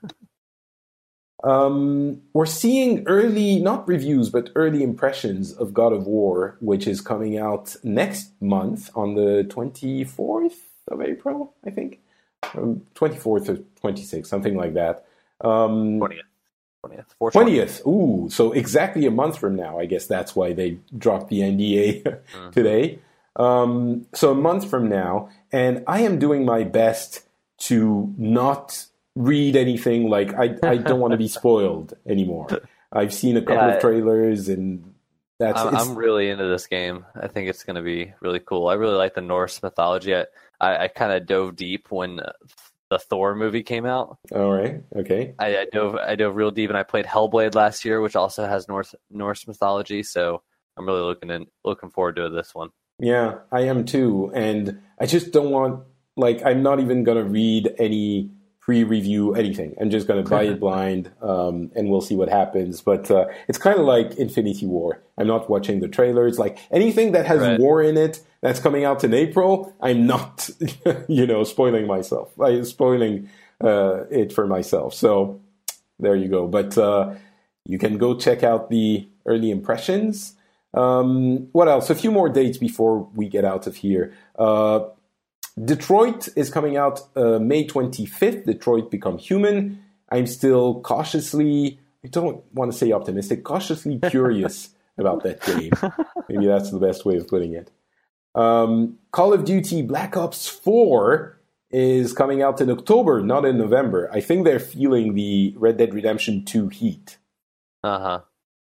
um, we're seeing early, not reviews, but early impressions of God of War, which is coming out next month on the twenty-fourth of April, I think. Um, twenty-fourth or twenty-sixth, something like that. Um, twentieth. twentieth. twentieth. Ooh, so exactly a month from now. I guess that's why they dropped the N D A mm-hmm. today. Um, so a month from now, and I am doing my best to not read anything. Like, I, I don't want to be spoiled anymore. I've seen a couple yeah, of trailers, and that's. I'm, I'm really into this game. I think it's going to be really cool. I really like the Norse mythology. I, I, I kind of dove deep when the Thor movie came out. All right. Okay. I, I dove I dove real deep, and I played Hellblade last year, which also has Norse Norse mythology. So I'm really looking in, looking forward to this one. Yeah, I am too, and I just don't want like I'm not even gonna read any pre-review anything. I'm just gonna buy it blind, um, and we'll see what happens. But uh, it's kind of like Infinity War. I'm not watching the trailers. Like anything that has right. war in it that's coming out in April, I'm not, you know, spoiling myself. I'm spoiling uh, it for myself. So there you go. But uh, you can go check out the early impressions. Um, what else? A few more dates before we get out of here. Uh, Detroit is coming out uh, May twenty-fifth. Detroit Become Human. I'm still cautiously, I don't want to say optimistic, cautiously curious about that game. Maybe that's the best way of putting it. Um, Call of Duty Black Ops four is coming out in October, not in November. I think they're feeling the Red Dead Redemption two heat. Uh-huh.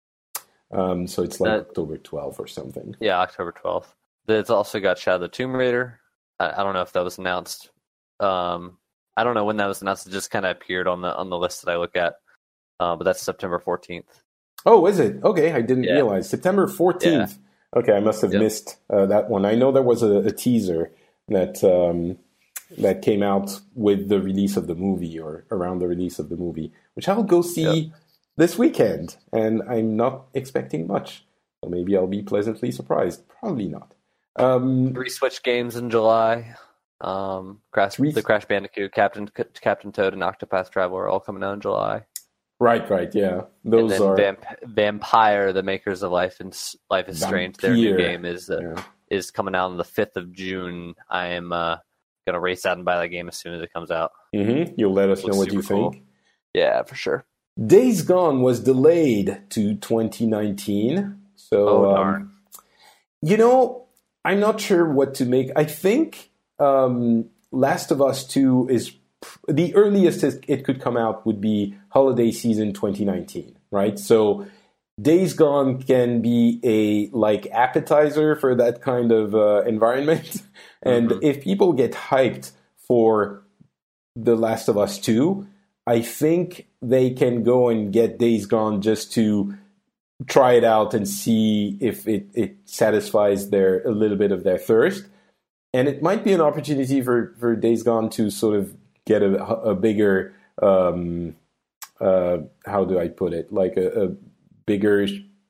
Um, so it's like that, October twelfth or something. Yeah, October twelfth. It's also got Shadow of the Tomb Raider. I, I don't know if that was announced. Um, I don't know when that was announced. It just kind of appeared on the on the list that I look at. Uh, but that's September fourteenth. Oh, is it? Okay, I didn't yeah. realize. September fourteenth. Yeah. Okay, I must have yep. missed uh, that one. I know there was a, a teaser that um, that came out with the release of the movie or around the release of the movie, which I'll go see yep. this weekend, and I'm not expecting much. So maybe I'll be pleasantly surprised. Probably not. Um, Three Switch games in July. Um, Crash, the Crash Bandicoot, Captain Captain Toad, and Octopath Traveler are all coming out in July. Right, right, yeah. Those and then are Vamp- Vampire, the makers of Life and Life is Strange. Their new game is uh, yeah. is coming out on the fifth of June. I am uh, gonna race out and buy that game as soon as it comes out. Mm-hmm. You'll let us know what you cool. think. Yeah, for sure. Days Gone was delayed to twenty nineteen. So, oh darn. Um, you know. I'm not sure what to make. I think um, Last of Us two is pr- the earliest it could come out would be holiday season twenty nineteen, right? So Days Gone can be a like appetizer for that kind of uh, environment. And mm-hmm. if people get hyped for The Last of Us two, I think they can go and get Days Gone just to try it out and see if it, it satisfies their a little bit of their thirst. And it might be an opportunity for, for Days Gone to sort of get a, a bigger, um, uh, how do I put it, like a, a bigger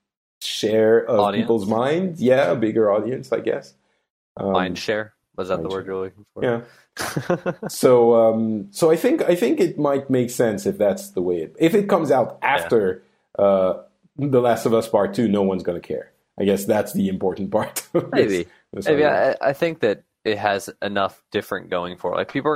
share of audience. People's minds. Yeah, a bigger audience, I guess. Um, mind share? Was that the word you're looking for? Yeah. so um, so I think I think it might make sense if that's the way it... If it comes out after... Yeah. Uh, The Last of Us Part two, no one's going to care. I guess that's the important part. Maybe. This Maybe. I, I think that it has enough different going for it. Like, people are going to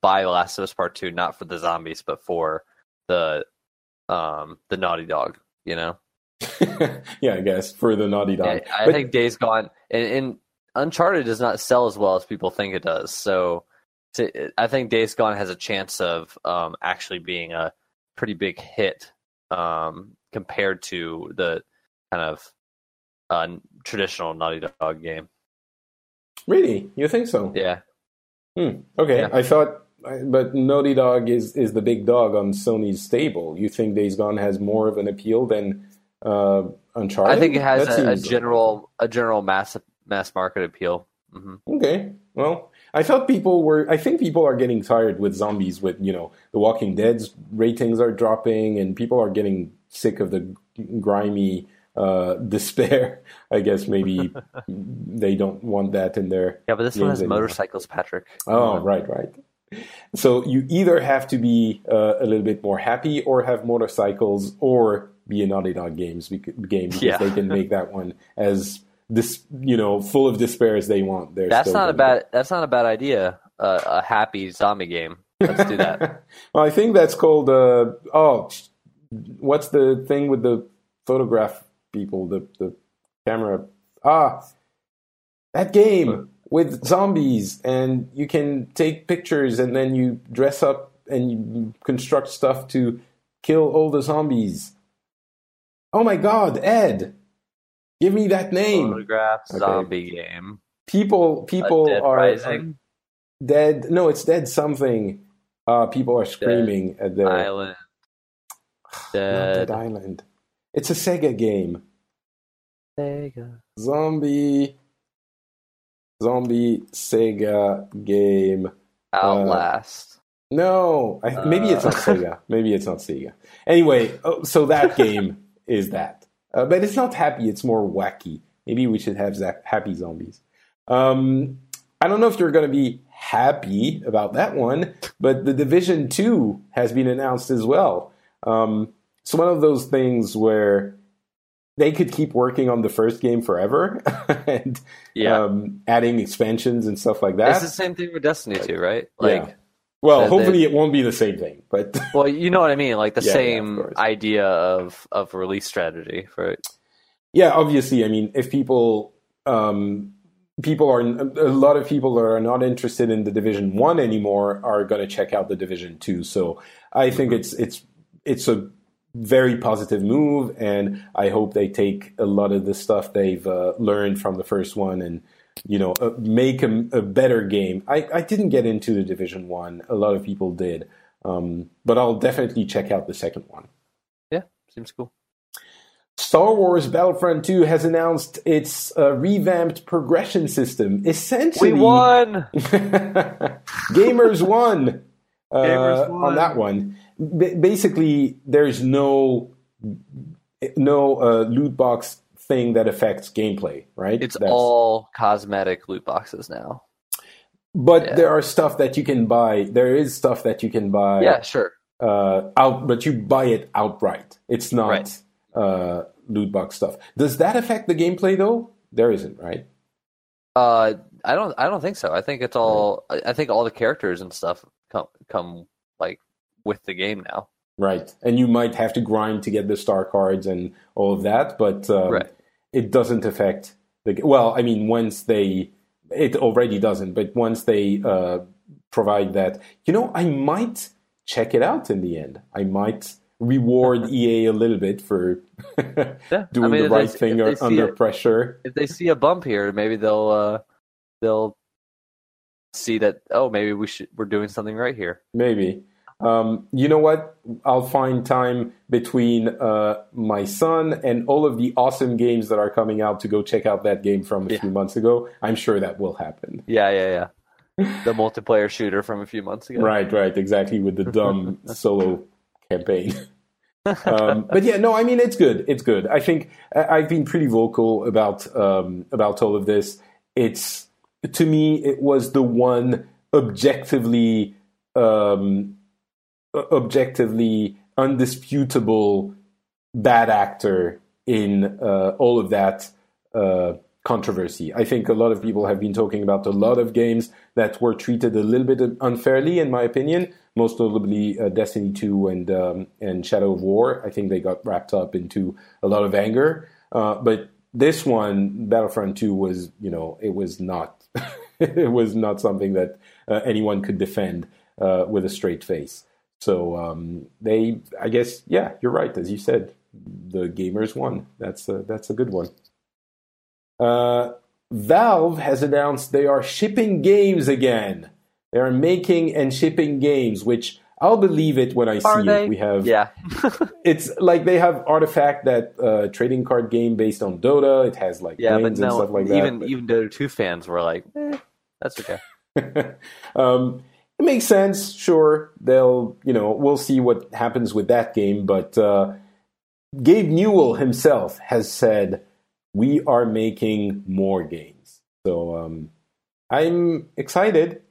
buy Last of Us Part Two not for the zombies, but for the um, the Naughty Dog. You know. Yeah, I guess for the Naughty Dog. Yeah, I but, think Days Gone and, and Uncharted does not sell as well as people think it does. So to, I think Days Gone has a chance of um, actually being a pretty big hit um, compared to the kind of uh, traditional Naughty Dog game. Really, you think so? Yeah. Hmm. Okay, Yeah. I thought, but Naughty Dog is is the big dog on Sony's stable. You think Days Gone has more of an appeal than Uh, Uncharted? I think it has That a, a seems- general a general mass mass market appeal. hmm Okay, well, I thought people were. I think people are getting tired with zombies. With you know, The Walking Dead's ratings are dropping, and people are getting sick of the grimy uh, despair. I guess maybe they don't want that in their. Yeah, but this one games has anymore. motorcycles, Patrick. Oh, right, right. So you either have to be uh, a little bit more happy, or have motorcycles, or be a Naughty Dog games bec- game because Yeah. they can make that one as this you know full of despair as they want. They're That's still not a gonna bad. That's not a bad idea. Uh, a happy zombie game. Let's do that. Well, I think that's called. Uh, oh, what's the thing with the photograph people? The the camera. Ah, that game with zombies, and you can take pictures, and then you dress up and you construct stuff to kill all the zombies. Oh my God, Ed! Give me that name. Photograph Okay. zombie game. People, people Dead are, are Rising dead. No, it's dead something. Uh, people are screaming at the Island. Not Dead. Dead Island. It's a Sega game. Sega. Zombie. Zombie Sega game. Outlast. No, I, maybe it's not Uh. Sega. Maybe it's not Sega. Anyway, oh, so that game is that. Uh, but it's not happy, it's more wacky. Maybe we should have za- happy zombies. Um, I don't know if you're going to be happy about that one, but The Division two has been announced as well. Um, it's one of those things where they could keep working on the first game forever and Yeah. um, adding expansions and stuff like that. It's the same thing with Destiny two, right? Like, Yeah. Well, that hopefully they- it won't be the same thing, but well, you know what I mean. Like the Yeah, yeah, same of course. idea of of release strategy for it. yeah, obviously, I mean, if people, um, people are a lot of people that are not interested in the Division One anymore are going to check out the Division Two. So I think it's it's it's a very positive move, and I hope they take a lot of the stuff they've uh, learned from the first one and you know uh, make a, a better game. I, I didn't get into the Division One; a lot of people did, um, but I'll definitely check out the second one. Yeah, seems cool. Star Wars Battlefront two has announced its uh, revamped progression system. Essentially, We won. Gamers won, uh, Gamers won. on that one. B- basically, there's no no uh, loot box thing that affects gameplay, right? It's That's- all cosmetic loot boxes now. But yeah. there are stuff that you can buy. There is stuff that you can buy. Yeah, sure. Uh, out, but you buy it outright. It's not Right. uh, loot box stuff. Does that affect the gameplay though? There isn't, right? Uh, I don't. I don't think so. I think it's all. I I think all the characters and stuff come come like with the game now. Right. And you might have to grind to get the star cards and all of that, but um, Right. it doesn't affect the. Well, I mean, once they, it already doesn't, but once they uh, provide that, you know, I might check it out in the end. I might reward E A a little bit for Yeah. doing I mean, the if they- right if thing they see under it- pressure. If they see a bump here, maybe they'll uh, they'll see that. Oh, maybe we should. We're doing something right here. Maybe. Um, you know what? I'll find time between uh, my son and all of the awesome games that are coming out to go check out that game from a Yeah. few months ago. I'm sure that will happen. Yeah, yeah, yeah. The multiplayer shooter from a few months ago. Right, right, exactly, with the dumb solo campaign. um, but yeah, no, I mean it's good. It's good. I think I- I've been pretty vocal about um, about all of this. It's to me, it was the one objectively, um, objectively undisputable bad actor in uh, all of that uh, controversy. I think a lot of people have been talking about a lot of games that were treated a little bit unfairly, in my opinion, most notably uh, Destiny two and um, and Shadow of War. I think they got wrapped up into a lot of anger. Uh, but this one, Battlefront two, was, you know, it was not, it was not something that uh, anyone could defend uh, with a straight face. So um, they, I guess, yeah, you're right. As you said, the gamers won. That's a, that's a good one. Uh, Valve has announced they are shipping games again. They are making and shipping games, which I'll believe it when I are see they? it. We have, yeah. It's like they have Artifact, that uh, trading card game based on Dota. It has like yeah, but planes and no, stuff like that. even but... even Dota two fans were like, eh, that's okay. um, it makes sense. Sure, they'll, you know, we'll see what happens with that game. But uh, Gabe Newell himself has said, we are making more games. So um, I'm excited.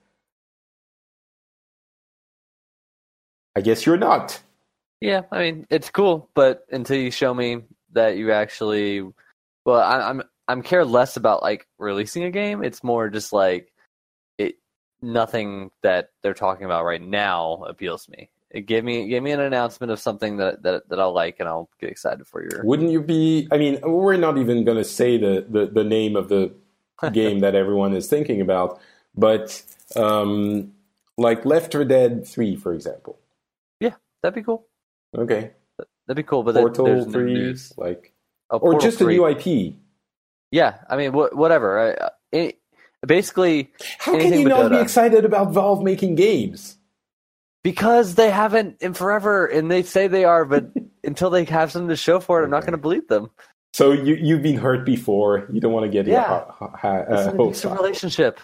I guess you're not. Yeah, I mean, it's cool, but until you show me that you actually, well, I, I'm I'm care less about like releasing a game. It's more just like it. Nothing that they're talking about right now appeals to me. It give me give me an announcement of something that that that I'll like, and I'll get excited for your. Wouldn't you be? I mean, we're not even going to say the, the the name of the game that everyone is thinking about, but um, like Left four Dead three, for example. Yeah, that'd be cool. Okay. That'd be cool, but Portal there's no three, news. like, Oh, or Portal just three. a new I P. Yeah, I mean, wh- whatever. I, it, basically, How can anything you but not be Dota. excited about Valve making games? Because they haven't in forever, and they say they are, but until they have something to show for it, I'm not going to believe them. So you you've been hurt before. You don't want to get your Yeah. ha- ha- ha- It's uh, an hopes abusive up. relationship.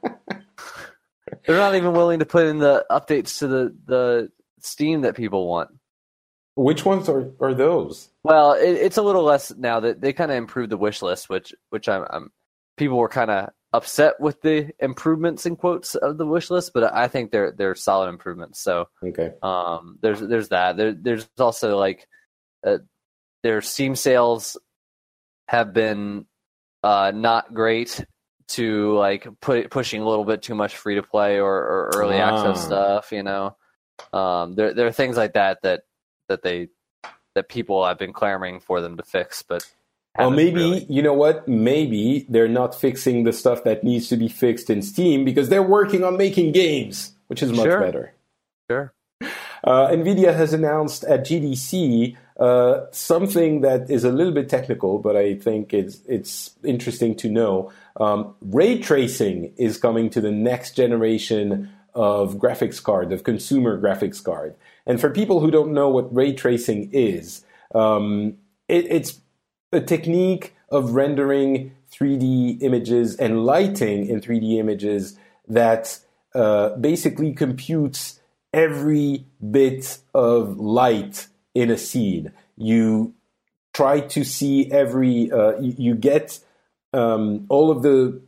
They're not even willing to put in the updates to the, the Steam that people want. Which ones are, are those? Well, it, it's a little less now that they kind of improved the wish list, which which I'm, I'm people were kind of upset with the improvements in quotes of the wish list, but I think they're they're solid improvements. So Okay. um, there's there's that. There, there's also like uh, their Steam sales have been uh, not great to like put pushing a little bit too much free to play or, or early Ah. access stuff. You know, um, there there are things like that that that they that people have been clamoring for them to fix, but Well, haven't maybe, really. you know what? Maybe they're not fixing the stuff that needs to be fixed in Steam because they're working on making games, which is much Sure. better. Sure. Uh, NVIDIA has announced at G D C uh, something that is a little bit technical, but I think it's it's interesting to know. Um, ray tracing is coming to the next generation of graphics card, of consumer graphics card. And for people who don't know what ray tracing is, um, it, it's a technique of rendering three D images and lighting in three D images that uh, basically computes every bit of light in a scene. You try to see every, uh, you, you get um, all of the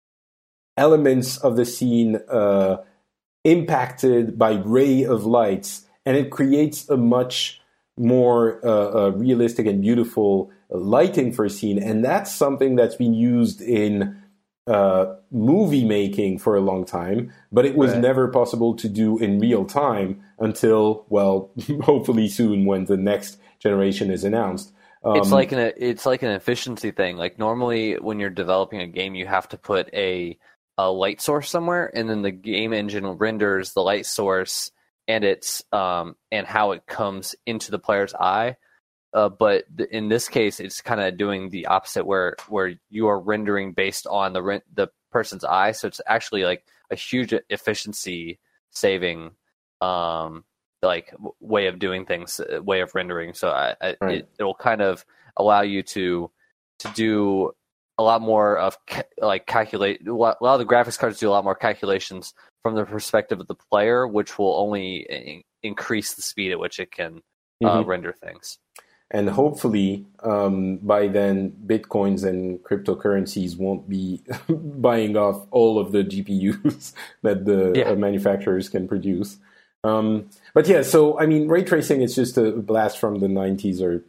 elements of the scene uh, impacted by ray of lights, and it creates a much more uh, uh, realistic and beautiful lighting for a scene. And that's something that's been used in uh, movie making for a long time, but it was Right. never possible to do in real time until, well, hopefully soon when the next generation is announced. Um, It's like an it's like an efficiency thing. Like normally when you're developing a game, you have to put a a light source somewhere, and then the game engine renders the light source and it's um and how it comes into the player's eye. Uh, but th- in this case, it's kind of doing the opposite, where where you are rendering based on the re- the person's eye. So it's actually like a huge efficiency saving, um, like w- way of doing things, uh, way of rendering. So I, I, Right. it it'll kind of allow you to to do a lot more of ca- like calculate. A lot of the graphics cards do a lot more calculations from the perspective of the player, which will only in- increase the speed at which it can uh, Mhm. render things. And hopefully, um, by then, bitcoins and cryptocurrencies won't be buying off all of the G P Us that the Yeah. uh, manufacturers can produce. Um, but yeah, so I mean, ray tracing is just a blast from the nineties or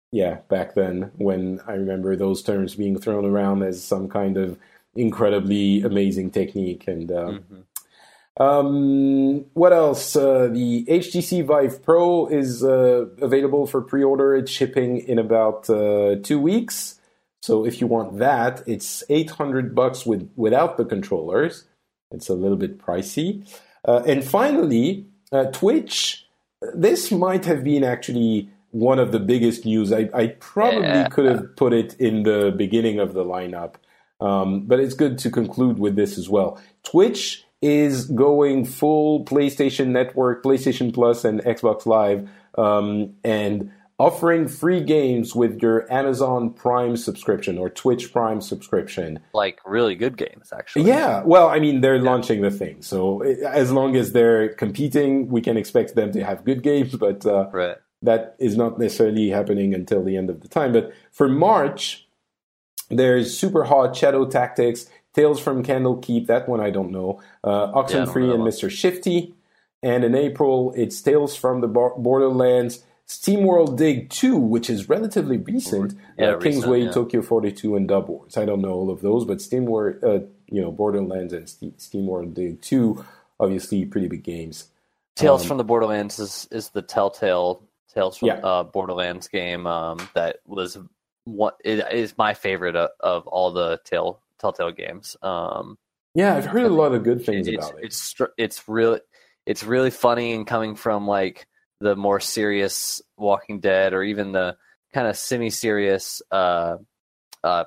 yeah, back then when I remember those terms being thrown around as some kind of incredibly amazing technique. And uh, mm-hmm. um, what else? Uh, the H T C Vive Pro is uh, available for pre-order. It's shipping in about uh, two weeks. So if you want that, it's eight hundred bucks with without the controllers. It's a little bit pricey. Uh, and finally, uh, Twitch. This might have been actually one of the biggest news. I, I probably yeah. could have put it in the beginning of the lineup. Um, but it's good to conclude with this as well. Twitch is going full PlayStation Network, PlayStation Plus, and Xbox Live, um, and offering free games with your Amazon Prime subscription or Twitch Prime subscription. Like really good games, actually. Yeah. Well, I mean, they're yeah. launching the thing. So as long as they're competing, we can expect them to have good games. But uh, right. that is not necessarily happening until the end of the time. But for March, there's Super Hot, Shadow Tactics, Tales from Candlekeep, that one I don't know, uh, Oxenfree yeah, and Mister Shifty. And in April, it's Tales from the Borderlands, SteamWorld Dig two, which is relatively recent, yeah, uh, Kingsway, yeah. Tokyo forty-two, and Dub Wars. I don't know all of those, but SteamWorld, uh, you know, Borderlands and Ste- SteamWorld Dig two, obviously pretty big games. Tales um, from the Borderlands is, is the Telltale Tales from yeah. uh, Borderlands game um, that was what it is my favorite of, of all the Tell, Telltale games. Um, yeah, I've heard a lot of good things it's, about it. It's it's really it's really funny and coming from like the more serious Walking Dead or even the kind of semi-serious uh, uh,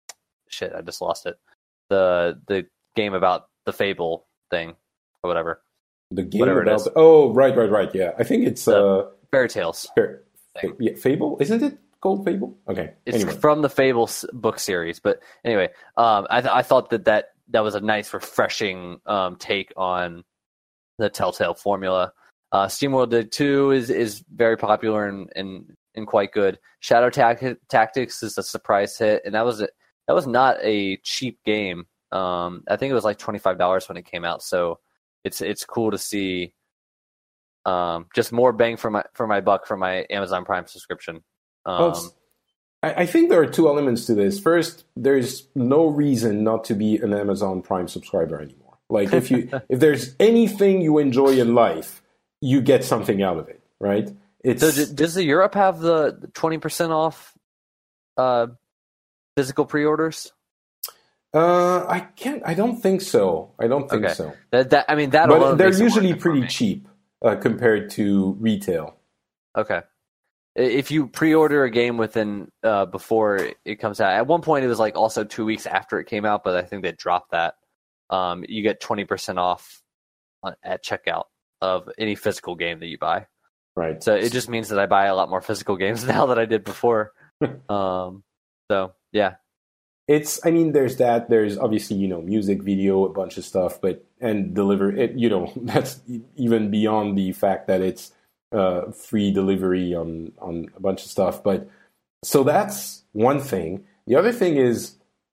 shit. I just lost it. The the game about the Fable thing or whatever. The game whatever about the, oh right right right yeah. I think it's the uh, Fairy Tales. Fair, fa- yeah, Fable, isn't it? Called Fable? Okay. It's anyway. from the Fable book series, but anyway, um, I, th- I thought that, that that was a nice, refreshing um, take on the Telltale formula. Uh, SteamWorld Dig two is is very popular and, and, and quite good. Shadow Ta- Tactics is a surprise hit, and that was a, that was not a cheap game. Um, I think it was like twenty-five dollars when it came out, so it's it's cool to see um, just more bang for my for my buck for my Amazon Prime subscription. Um, well, I, I think there are two elements to this. First, there's no reason not to be an Amazon Prime subscriber anymore. Like if you if there's anything you enjoy in life, you get something out of it, right? It's so d- does the Europe have the twenty percent off uh, physical pre-orders? Uh, I can't. I don't think so. I don't think okay. so. That, that I mean that. But alone they're makes it usually worth it pretty for me. cheap uh, compared to retail. Okay. If you pre-order a game within uh, before it comes out, at one point it was like also two weeks after it came out, but I think they dropped that. Um, you get twenty percent off on, at checkout of any physical game that you buy. Right. So it just means that I buy a lot more physical games now than I did before. um, so yeah. It's, I mean, there's that. There's obviously, you know, music, video, a bunch of stuff, but, and deliver it, you know, that's even beyond the fact that it's uh, free delivery on, on a bunch of stuff. But so that's one thing. The other thing is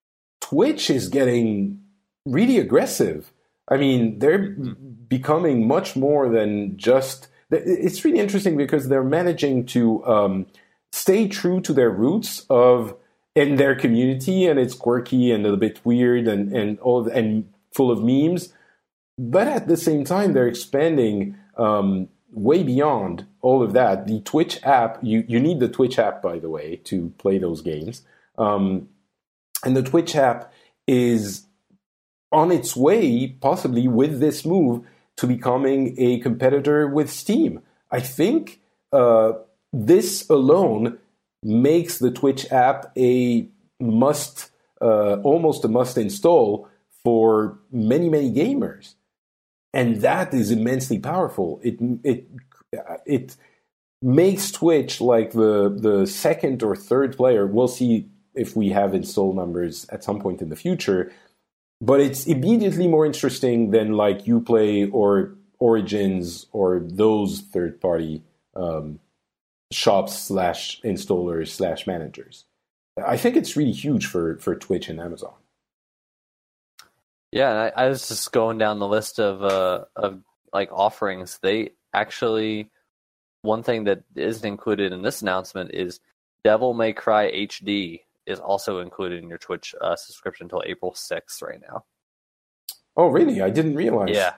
Twitch is getting really aggressive. I mean, they're becoming much more than just, it's really interesting because they're managing to um, stay true to their roots of, in their community, and it's quirky and a little bit weird and and all of, and full of memes, but at the same time they're expanding um, way beyond all of that. The Twitch app, you you need the Twitch app, by the way, to play those games, um, and the Twitch app is on its way, possibly with this move, to becoming a competitor with Steam. I think uh, this alone makes the Twitch app a must, uh, almost a must install for many, many gamers. And that is immensely powerful. It it it makes Twitch like the, the second or third player. We'll see if we have install numbers at some point in the future. But it's immediately more interesting than like Uplay or Origins or those third-party um shops slash installers slash managers. I think it's really huge for, for Twitch and Amazon. Yeah, and I, I was just going down the list of uh, of like offerings. They actually, one thing that isn't included in this announcement is Devil May Cry H D is also included in your Twitch uh, subscription until April sixth right now. Oh, really? I didn't realize. Yeah.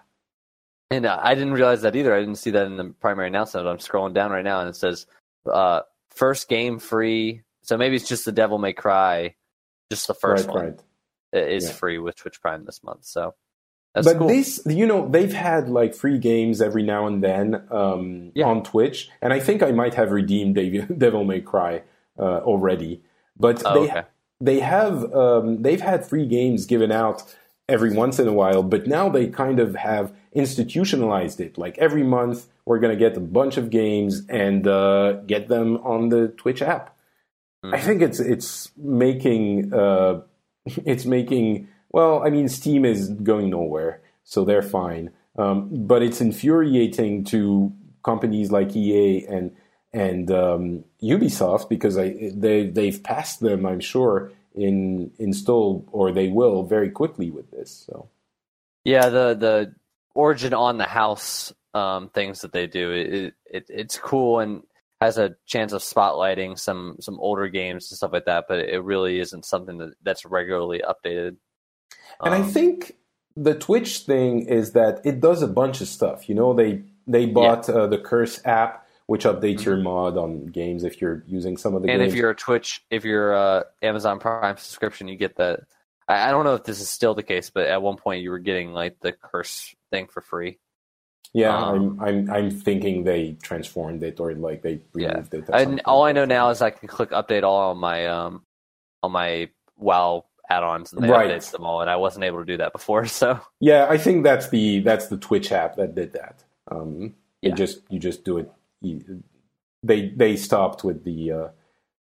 And uh, I didn't realize that either. I didn't see that in the primary announcement. I'm scrolling down right now, and it says uh, first game free. So maybe it's just the Devil May Cry, just the first right, one right. is yeah. free with Twitch Prime this month. So that's but cool. this, you know, they've had like free games every now and then um, yeah. on Twitch, and I think I might have redeemed Devil May Cry uh, already. But oh, they okay. they have um, they've had free games given out every once in a while, but now they kind of have institutionalized it. Like every month, we're going to get a bunch of games and uh, get them on the Twitch app. Mm-hmm. I think it's it's making uh, it's making well. I mean, Steam is going nowhere, so they're fine. Um, but it's infuriating to companies like E A and and um, Ubisoft because I they they've passed them, I'm sure, in install, or they will very quickly with this. So yeah, the the Origin on the house um, things that they do, it, it it's cool and has a chance of spotlighting some some older games and stuff like that, but it really isn't something that, that's regularly updated. And um, I think the Twitch thing is that it does a bunch of stuff. You know, they they bought yeah. uh, the Curse app, which updates mm-hmm. your mod on games if you're using some of the and games. if you're a Twitch, if you're a Amazon Prime subscription, you get that. I, I don't know if this is still the case, but at one point you were getting like the Curse thing for free. Yeah, um, I'm I'm I'm thinking they transformed it or like they removed yeah. it. And all I know now is I can click update all on my um on my WoW add-ons, and they right. updates them all, and I wasn't able to do that before. So yeah, I think that's the that's the Twitch app that did that. Um, yeah. you just you just do it. You, they they stopped with the uh,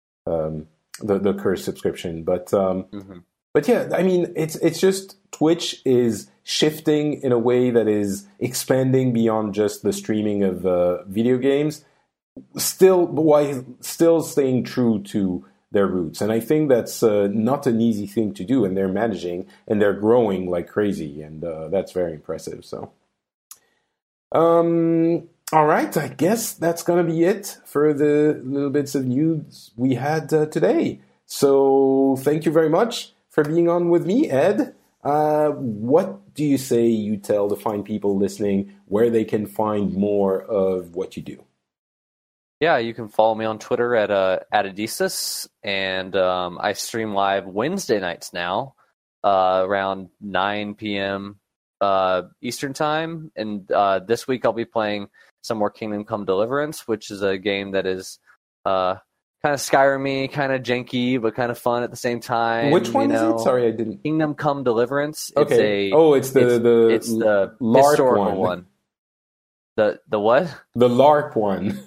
um, the the Curse subscription, but um, mm-hmm. but yeah, I mean it's it's just Twitch is shifting in a way that is expanding beyond just the streaming of uh, video games, still while still staying true to their roots. And I think that's uh, not an easy thing to do, and they're managing, and they're growing like crazy, and uh, that's very impressive. So, um, all right, I guess that's going to be it for the little bits of news we had uh, today. So thank you very much for being on with me, Ed. Uh, what do you say you tell the fine people listening where they can find more of what you do? Yeah, you can follow me on Twitter at uh, at Adesys, and um, I stream live Wednesday nights now, uh, around nine p.m. Uh, Eastern time. And uh, this week I'll be playing some more Kingdom Come Deliverance, which is a game that is uh, kind of Skyrim-y, kind of janky, but kind of fun at the same time. Which one you know? is it? Sorry, I didn't. Kingdom Come Deliverance. Okay. It's a, oh, it's the it's, the it's the LARP historical one. one. The the what? The LARP one.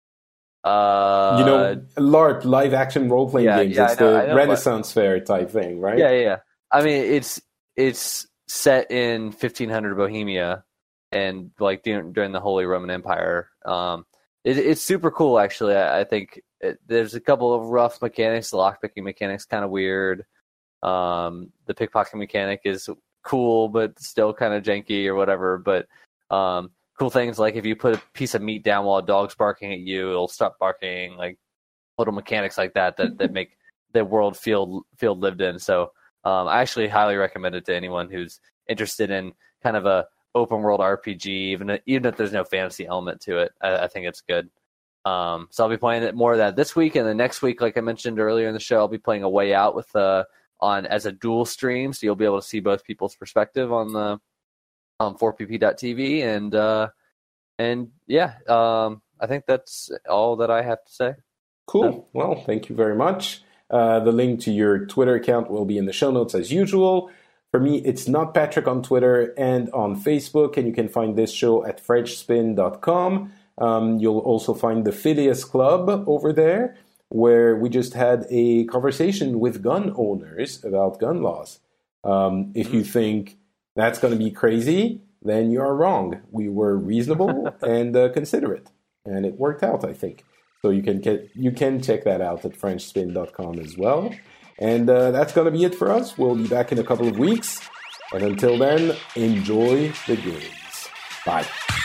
Uh, you know, LARP, live action role playing yeah, games. Yeah, it's I know, the I know Renaissance what. Fair type thing, right? Yeah, yeah, yeah. I mean, it's it's set in fifteen hundred Bohemia, and like during, during the Holy Roman Empire. Um, it, it's super cool, actually. I, I think it, there's a couple of rough mechanics. The lockpicking mechanic's kind of weird. Um, the pickpocket mechanic is cool, but still kind of janky or whatever. But um, cool things like if you put a piece of meat down while a dog's barking at you, it'll stop barking. Like little mechanics like that that, that make the world feel feel lived in. So um, I actually highly recommend it to anyone who's interested in kind of a open world R P G, even even if there's no fantasy element to it. I, I think it's good. Um, so I'll be playing it more of that this week, and the next week, like I mentioned earlier in the show, I'll be playing A Way Out with uh, on as a dual stream, so you'll be able to see both people's perspective on the on four p p dot t v, and uh, and yeah, um, I think that's all that I have to say. Cool. Well, thank you very much. Uh, the link to your Twitter account will be in the show notes as usual. For me, it's Not Patrick on Twitter and on Facebook, and you can find this show at french spin dot com. Um, you'll also find the Phileas Club over there, where we just had a conversation with gun owners about gun laws. Um, if you think that's going to be crazy, then you are wrong. We were reasonable and uh, considerate, and it worked out, I think. So you can get you can check that out at french spin dot com as well. And uh, that's going to be it for us. We'll be back in a couple of weeks. And until then, enjoy the games. Bye.